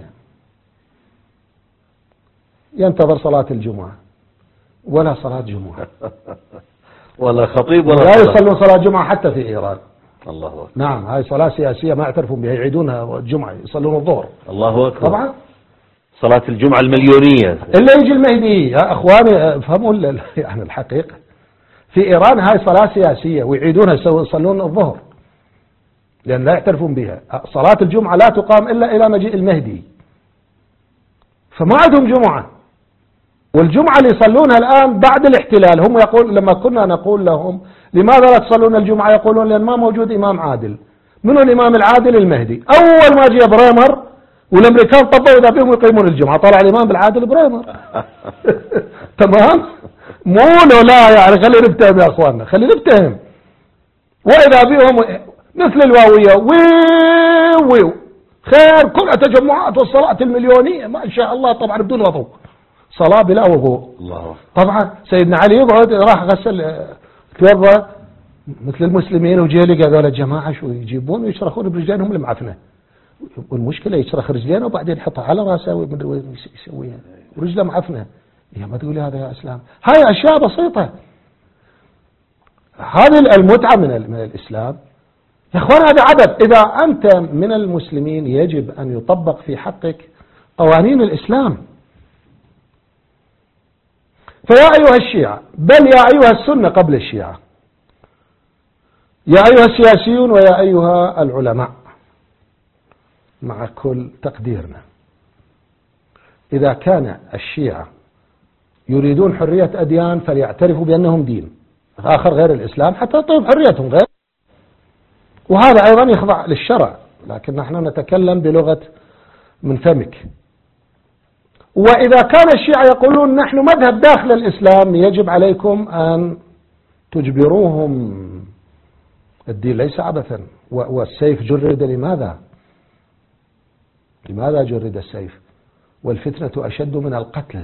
ينتظر صلاة الجمعة، ولا صلاة جمعة
ولا خطيب ولا
لا يصلون صلاة جمعة حتى في إيران.
الله أكبر.
نعم، هاي صلاة سياسية ما يعترفون بها، يعيدونها الجمعة، يصلون الظهر.
الله أكبر.
طبعا
صلاة الجمعة المليونية
إلا يجي المهدي. يا أخواني افهموا يعني الحقيقة، في إيران هاي صلاة سياسية ويعيدونها يصلون الظهر، لأن لا يعترفون بها. صلاة الجمعة لا تقام إلا إلى مجيء المهدي، فما عندهم جمعة. والجمعة اللي يصلونها الآن بعد الاحتلال، هم يقول لما كنا نقول لهم لماذا لا تصلون الجمعة، يقولون لأن ما موجود إمام عادل. منو الإمام العادل؟ المهدي. أول ما جاء بريمر والأمريكان طبقوا إذا بهم يقيمون الجمعة، طلع الإمام بالعادل بريمر. تمام؟ مو لا يعني خلينا نفتهم يا أخواننا، خلينا نفتهم. وإذا بهم مثل الواوية ويو خير كلها تجمعات والصلاة المليونية ما شاء الله، طبعا بدون وضوء، صلاة بلا وضوء.
الله.
طبعا سيدنا علي يقعد راح غسل توضى مثل المسلمين، وجي لقى هذول الجماعة شو يجيبون ويشرخون برجلينهم المعفنة، والمشكلة يشرخ رجلينه وبعدين يحطها على راسه ومدري وين يسويها ورجله معفنة. يا ما تقولي هذا يا اسلام، هاي اشياء بسيطة. هذه المتعة من الاسلام يا اخوان، هذا عبث. اذا انت من المسلمين يجب ان يطبق في حقك قوانين الاسلام. فيا ايها الشيعة، بل يا ايها السنة قبل الشيعة، يا ايها السياسيون ويا ايها العلماء، مع كل تقديرنا، إذا كان الشيعة يريدون حرية أديان فليعترفوا بأنهم دين آخر غير الإسلام حتى طيب حريتهم غير، وهذا أيضا يخضع للشرع، لكن نحن نتكلم بلغة من فمك. وإذا كان الشيعة يقولون نحن مذهب داخل الإسلام، يجب عليكم أن تجبروهم. الدين ليس عبثا، والسيف جرد لماذا؟ لماذا جرد السيف؟ والفتنة أشد من القتل.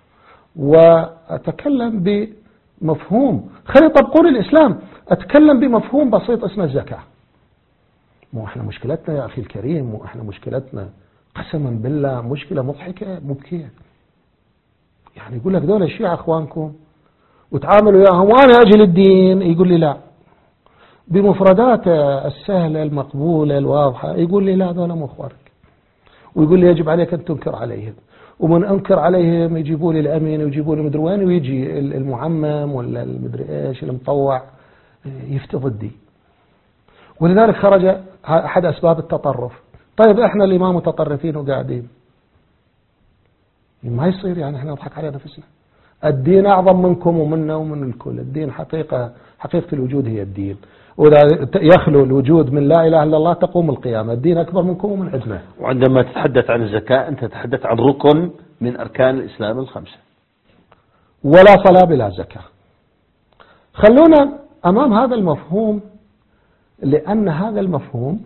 وأتكلم بمفهوم، خلي يطبقون الإسلام، أتكلم بمفهوم بسيط اسمه الزكاة. مو احنا مشكلتنا يا أخي الكريم، مو احنا مشكلتنا قسما بالله مشكلة مضحكة مبكية. يعني يقول لك دول الشيعة أخوانكم وتعاملوا ياهم، وأنا أجل الدين يقول لي لا، بمفرداته السهلة المقبولة الواضحة يقول لي لا دول مو أخوانك، ويقول لي يجب عليك أن تنكر عليهم، ومن أنكر عليهم يجيبوا لي الأمين ويجيبوا لي مدري وين، ويجي المعمم ولا المدري إيش المطوع يفتي ضدي. ولذلك خرج أحد أسباب التطرف. طيب إحنا اللي ما متطرفين وقاعدين، ما يصير يعني إحنا نضحك على نفسنا. الدين أعظم منكم ومنا ومن الكل. الدين حقيقة الوجود هي الدين، وإذا يخلو الوجود من لا إله إلا الله تقوم القيامة. الدين أكبر منكم ومن عندنا.
وعندما تتحدث عن الزكاة أنت تتحدث عن ركن من أركان الإسلام الخمسة.
ولا صلاة بلا زكاة. خلونا أمام هذا المفهوم، لأن هذا المفهوم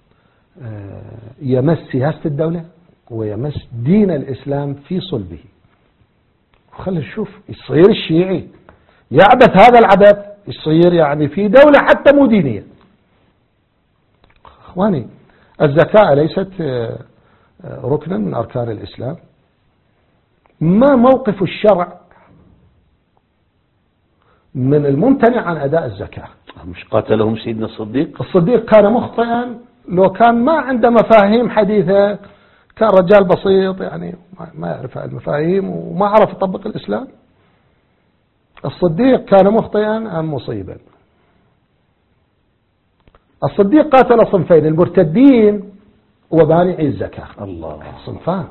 يمس سياسة الدولة ويمس دين الإسلام في صلبه. خلينا نشوف يصير الشيعي يعبث هذا العبث، يصير يعني في دولة حتى مو دينية. أخواني، الزكاة ليست ركنا من أركان الإسلام. ما موقف الشرع من الممتنع عن أداء الزكاة؟
مش قاتلهم سيدنا الصديق؟
الصديق كان مخطئا، لو كان ما عنده مفاهيم حديثة، كان رجال بسيط يعني ما يعرف المفاهيم وما عرف يطبق الإسلام. الصديق كان مخطئا أم مصيبا؟ الصديق قاتل صنفين، المرتدين ومانعي الزكاة.
الله،
صنفان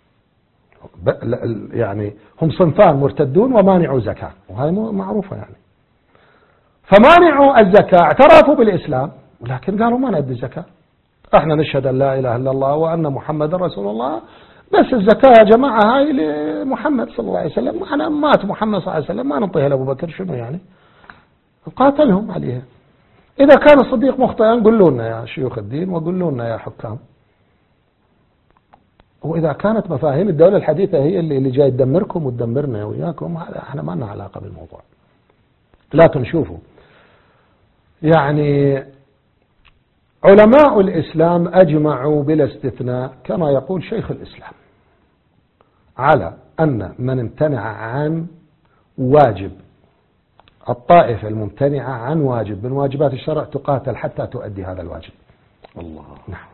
يعني، هم صنفان، مرتدون ومانعوا زكاة، وهي معروفة يعني. فمانعوا الزكاة اعترفوا بالإسلام ولكن قالوا ما ندي الزكاة، احنا نشهد أن لا إله إلا الله وأن محمد رسول الله، بس الزكاة يا جماعة هاي لمحمد صلى الله عليه وسلم، أنا مات محمد صلى الله عليه وسلم ما نعطيها لأبو بكر، شنو يعني؟ قاتلهم عليها. إذا كان الصديق مخطئا قولوا لنا يا شيوخ الدين وقولوا لنا يا حكام. وإذا كانت مفاهيم الدولة الحديثة هي اللي جاي تدمركم وتدمرنا وياكم، احنا ما لنا علاقة بالموضوع. لكن شوفوا، يعني علماء الإسلام أجمعوا بلا استثناء كما يقول شيخ الإسلام على أن من امتنع عن واجب، الطائفة الممتنعة عن واجب من واجبات الشرع تقاتل حتى تؤدي هذا الواجب.
الله.
نعم.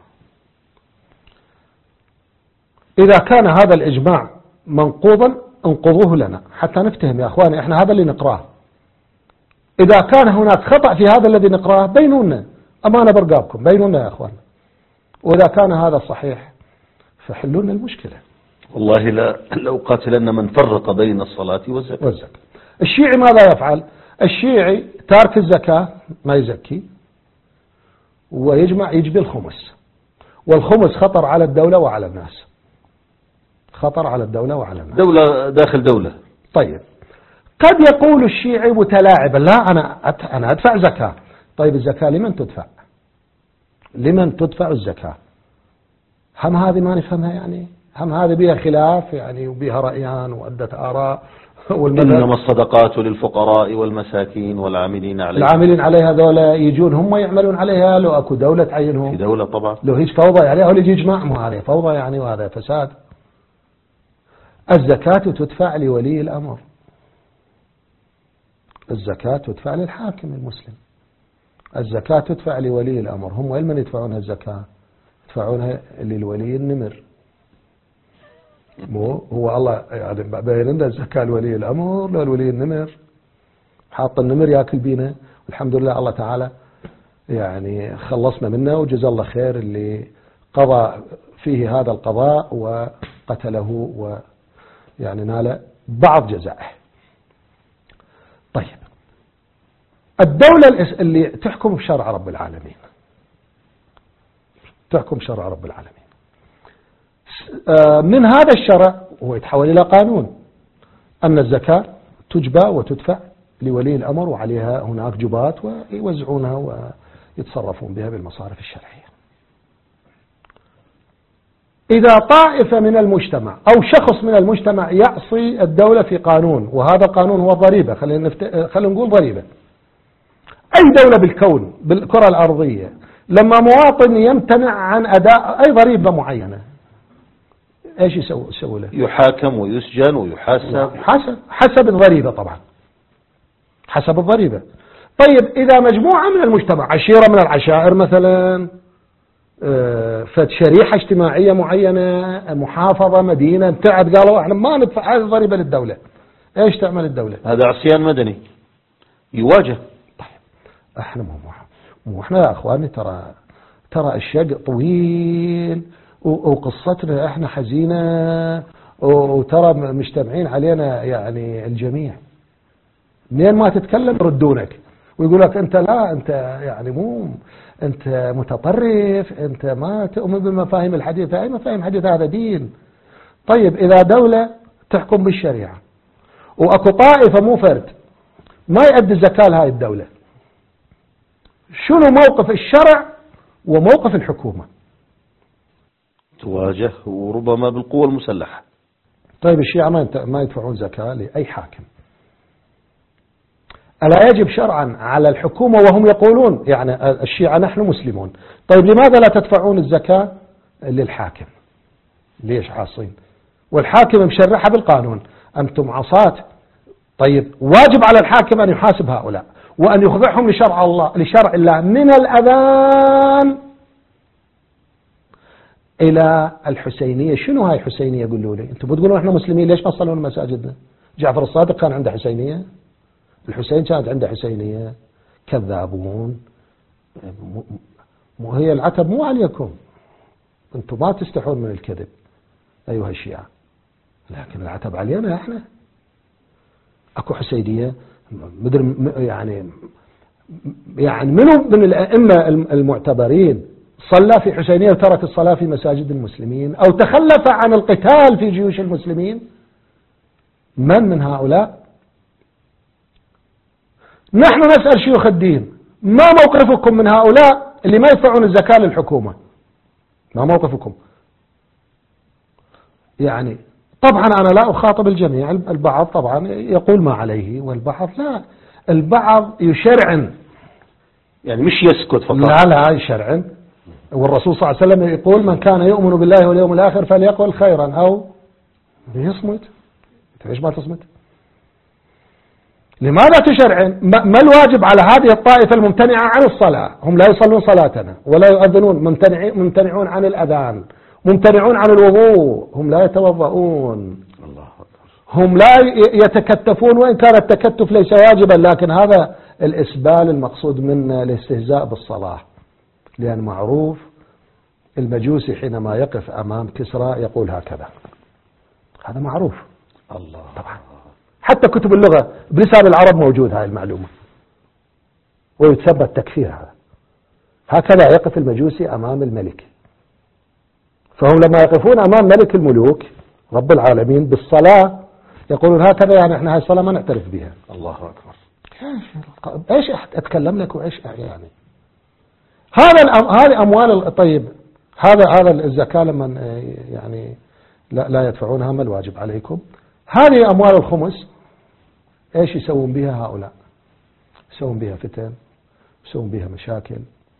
إذا كان هذا الإجماع منقوضا انقضوه لنا حتى نفتهم يا أخواني، احنا هذا اللي نقراه. إذا كان هناك خطأ في هذا الذي نقراه بينونا، أمانة برقابكم بينونا يا أخوان. وإذا كان هذا صحيح فحلونا المشكلة.
والله لو قاتلن من فرق بين الصلاة والزكاة.
الشيعي ماذا يفعل؟ الشيعي تارك الزكاة ما يزكي ويجمع يجبي الخمس، والخمس خطر على الدولة وعلى الناس، خطر على الدولة وعلى الناس،
دولة داخل دولة.
طيب قد يقول الشيعي متلاعبا لا أنا أدفع زكاة. طيب الزكاة لمن تدفع؟ لمن تدفع الزكاة؟ هم هذه ما نفهمها يعني، هم هذه بها خلاف يعني وبها رأيان وعدة آراء.
إنما الصدقات للفقراء والمساكين والعاملين عليها.
العاملين عليها ذولا يجون هم يعملون عليها، لو أكو دولة تعينهم
في دولة طبعا،
لو هيج فوضى يعني، هو يجي يجمعهم، هذه فوضى يعني وهذا فساد. الزكاة تدفع لولي الأمر، الزكاة تدفع للحاكم المسلم، الزكاة تدفع لولي الأمر. هم وين من يدفعونها الزكاة؟ يدفعونها للولي النمر. مو هو الله يعني بين لنا الزكاة لولي الأمر لا الولي النمر، حاط النمر ياكل بينا. والحمد لله الله تعالى يعني خلصنا منه وجزا الله خير اللي قضى فيه هذا القضاء وقتله ويعني نال بعض جزائه. طيب الدولة اللي تحكم بشرع رب العالمين، تحكم شرع رب العالمين، من هذا الشرع هو يتحول إلى قانون أن الزكاة تجبى وتدفع لولي الأمر وعليها هناك جبات ويوزعونها ويتصرفون بها بالمصارف الشرعية. إذا طائفة من المجتمع أو شخص من المجتمع يعصي الدولة في قانون، وهذا القانون هو ضريبة، خلينا نقول ضريبة، أي دولة بالكون بالكرة الأرضية لما مواطن يمتنع عن أداء أي ضريبة معينة ايش يسوي له؟
يحاكم ويسجن ويحاسب
حسب الضريبة طبعا، حسب الضريبة. طيب إذا مجموعة من المجتمع، عشيرة من العشائر مثلا، فد شريحة اجتماعية معينة، محافظة، مدينة، ابتعد قالوا احنا ما ندفع هذه الضريبة للدولة، ايش تعمل الدولة؟
هذا عصيان مدني يواجه.
طيب احنا مو احنا يا اخواني ترى الشق طويل وقصتنا احنا حزينة وترى مجتمعين علينا يعني الجميع. منين ما تتكلم يردونك ويقول لك أنت لا، أنت يعني مو، أنت متطرف، أنت ما تؤمن بمفاهيم الحديث. أي مفاهيم حديث؟ هذا دين. طيب إذا دولة تحكم بالشريعة وأكو طائفة مو فرد ما يؤدي الزكاة لهاي الدولة، شنو موقف الشرع وموقف الحكومة؟
تواجه وربما بالقوة المسلحة.
طيب الشيعة ما يدفعون زكاة لأي حاكم. ألا يجب شرعا على الحكومة وهم يقولون يعني الشيعة نحن مسلمون، طيب لماذا لا تدفعون الزكاة للحاكم؟ ليش عاصين؟ والحاكم مشرحة بالقانون، أنتم عصاة. طيب واجب على الحاكم أن يحاسب هؤلاء وأن يخضعهم لشرع الله من الأذان إلى الحسينية. شنو هاي الحسينية؟ قولوا لي أنتم بتقولون إحنا مسلمين، ليش ما تصلون مساجدنا؟ جعفر الصادق كان عنده حسينية، الحسين كانت عنده حسينية. كذابون. مو هي العتب مو عليكم، أنتم ما تستحون من الكذب أيها الشيعة، لكن العتب علينا إحنا. أكو حسينية مدري يعني منو من الأئمة المعتبرين صلى في حسينية وترك الصلاة في مساجد المسلمين أو تخلف عن القتال في جيوش المسلمين؟ من هؤلاء؟ نحن نسأل شيوخ الدين ما موقفكم من هؤلاء اللي ما يدفعون الزكاة للحكومة؟ ما موقفكم؟ يعني طبعا أنا لا أخاطب الجميع، البعض طبعا يقول ما عليه والبعض لا، البعض يشرعن،
يعني مش يسكت فقط،
لا يشرعن. والرسول صلى الله عليه وسلم يقول من كان يؤمن بالله واليوم الآخر فليقل خيرا أو ليصمت. ليش ما تصمت؟ لماذا تشرعن؟ ما الواجب على هذه الطائفة الممتنعة عن الصلاة؟ هم لا يصلون صلاتنا ولا يؤذنون، ممتنعون عن الأذان، ممتنعون عن الوضوء، هم لا يتوضؤون، هم لا يتكتفون، وإن كان التكتف ليس واجبا، لكن هذا الإسبال المقصود من الاستهزاء بالصلاة. لأن معروف المجوسي حينما يقف أمام كسرى يقول هكذا، هذا معروف.
الله
طبعا حتى كتب اللغة بلسان العرب موجود هاي المعلومة، ويتسبب تكفير هذا. هكذا يقف المجوسي أمام الملك. فهم لما يقفون أمام ملك الملوك رب العالمين بالصلاة يقولون هكذا، يعني احنا هاي الصلاة ما نعترف بها.
الله أكبر.
ايش اتكلم لك وايش يعني؟ هذه أموال. طيب هذا الزكاة لما يعني لا يدفعونها، ما الواجب عليكم؟ هذه أموال الخمس ايش يسوون بها هؤلاء؟ يسوون بها فتن، يسوون بها مشاكل،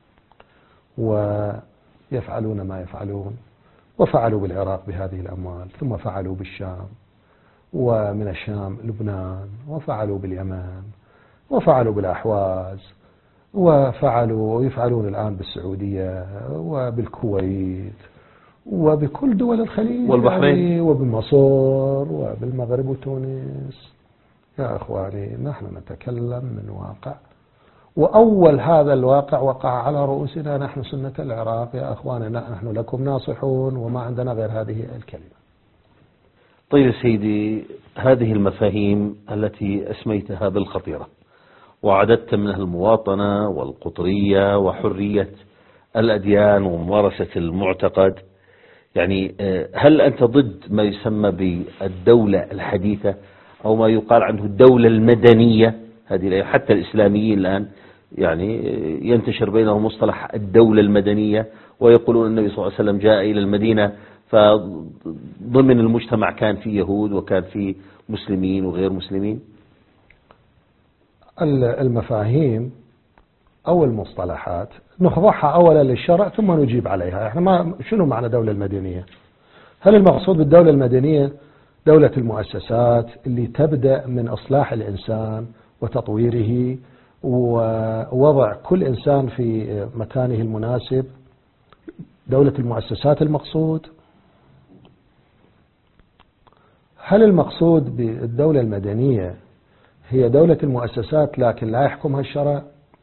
ويفعلون ما يفعلون. وفعلوا بالعراق بهذه الأموال، ثم فعلوا بالشام، ومن الشام لبنان، وفعلوا باليمن، وفعلوا بالأحواز، ويفعلون الآن بالسعودية وبالكويت وبكل دول الخليج
والبحرين
وبمصر وبالمغرب وتونس. يا أخواني نحن نتكلم من واقع، وأول هذا الواقع وقع على رؤوسنا نحن سنة العراق. يا أخواننا نحن لكم ناصحون وما عندنا غير هذه الكلمة.
طيب سيدي، هذه المفاهيم التي أسميتها بالخطيرة وعددت منها المواطنة والقطرية وحرية الأديان وممارسة المعتقد، يعني هل أنت ضد ما يسمى بالدولة الحديثة أو ما يقال عنه الدولة المدنية؟ هذه حتى الإسلاميين الآن يعني ينتشر بينهم مصطلح الدولة المدنية، ويقولون النبي صلى الله عليه وسلم جاء إلى المدينة فضمن المجتمع كان في يهود وكان في مسلمين وغير مسلمين.
المفاهيم أو المصطلحات نخضعها أولا للشرع ثم نجيب عليها. احنا شنو معنى دولة المدنية؟ هل المقصود بالدولة المدنية دولة المؤسسات اللي تبدأ من إصلاح الإنسان وتطويره ووضع كل إنسان في مكانه المناسب؟ دولة المؤسسات المقصود؟ هل المقصود بالدولة المدنية هي دولة المؤسسات لكن لا يحكمها الشرع؟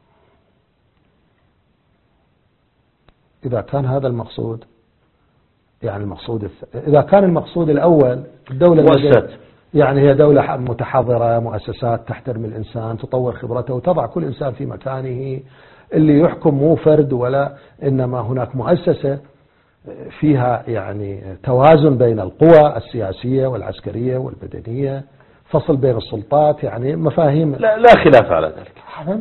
إذا كان هذا المقصود يعني المقصود إذا كان المقصود الأول الدولة
مؤسسات،
يعني هي دولة متحضرة، مؤسسات تحترم الإنسان، تطور خبرته وتضع كل إنسان في مكانه، اللي يحكم مو فرد ولا إنما هناك مؤسسة فيها يعني توازن بين القوى السياسية والعسكرية والبدنية، فصل بين السلطات، يعني مفاهيم
لا خلاف على ذلك.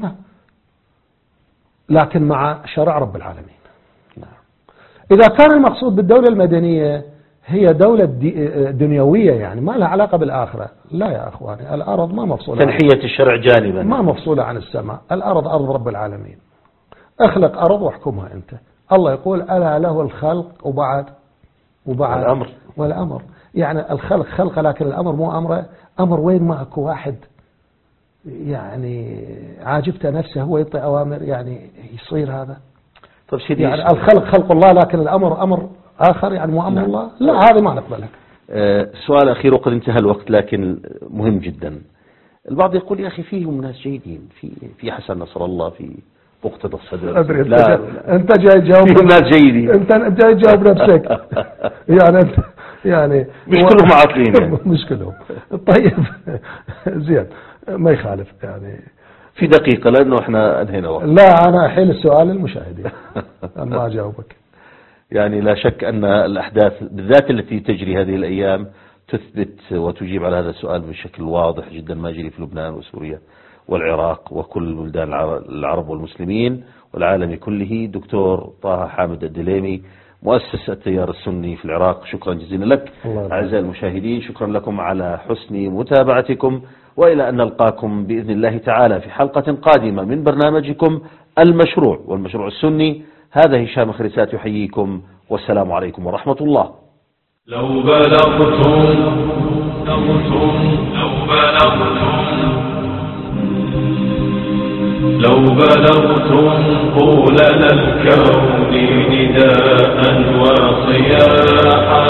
لكن مع شرع رب العالمين. إذا كان المقصود بالدولة المدنية هي دولة دنيوية، يعني ما لها علاقة بالآخرة، لا يا أخواني، الأرض ما مفصولة،
تنحية الشرع جانبا،
ما مفصولة عن السماء، الأرض أرض رب العالمين، اخلق أرض واحكمها أنت. الله يقول ألا له الخلق وبعد والأمر، يعني الخلق خلقه، لكن الأمر مو أمره. أمر وين ما أكو واحد يعني عاجبته نفسه هو يعطي أوامر، يعني يصير هذا.
طيب سيدي،
يعني الخلق خلق الله، لكن الأمر أمر آخر، يعني مو أمر الله، لا هذه ما نقبلها.
سؤال أخير وقد انتهى الوقت لكن مهم جدا. البعض يقول يا أخي فيهم ناس جيدين، في حسن نصر الله، في مقتدى الصدر،
أدري أنت جاي تجاوب،
فيهم ناس جيدين،
أنت جاي تجاوب نفسك يعني أنت يعني
مش كلهم عاطلين يعني.
مش كلهم. طيب زين، ما يخالف يعني
في دقيقة لأنه احنا انهينا وقت.
لا أنا أحيل السؤال للمشاهدين، أنا ما أجاوبك.
يعني لا شك أن الأحداث بالذات التي تجري هذه الأيام تثبت وتجيب على هذا السؤال بشكل واضح جدا ما يجري في لبنان وسوريا والعراق وكل بلدان العرب والمسلمين والعالم كله. دكتور طه حامد الدليمي، مؤسس التيار السني في العراق، شكرا جزيلا لك. أعزائي المشاهدين، شكرا لكم على حسن متابعتكم، وإلى أن نلقاكم بإذن الله تعالى في حلقة قادمة من برنامجكم المشروع والمشروع السني. هذا هشام خريسات يحييكم، والسلام عليكم ورحمة الله.
لو بلغتم قولنا الكون نداء وصياحا،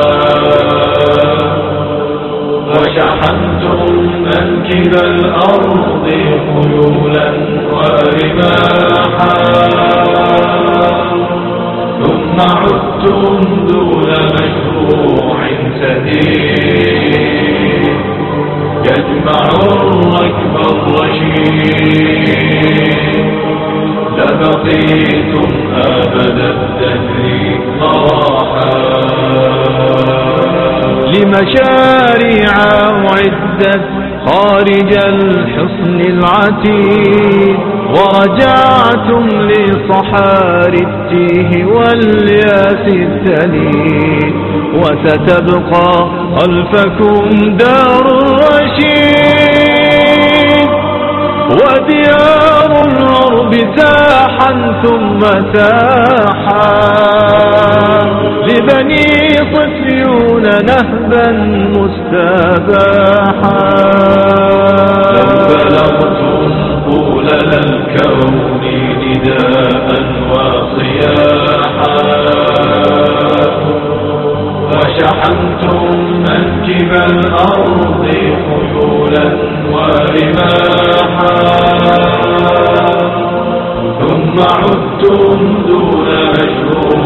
وشحنتم منكب الأرض خيولا ورماحا، ثم عدتم دون مشروع سديد يجمع الركب الرشيد، لبقيتم أبد الدهر صراحا لمشاريع عدت خارج الحصن العتيد، ورجعتم لصحاري التيه والياس التليد، وستبقى خلفكم دار الرشيد وديار الغرب ساحا ثم ساحا، لبني صفيون نهبا مستباحا. لو بلغتم قولنا الكون نداء وصياحا، وشحنتم منكب الأرض خيولا ورماحا، ثم عدتم دون مشروع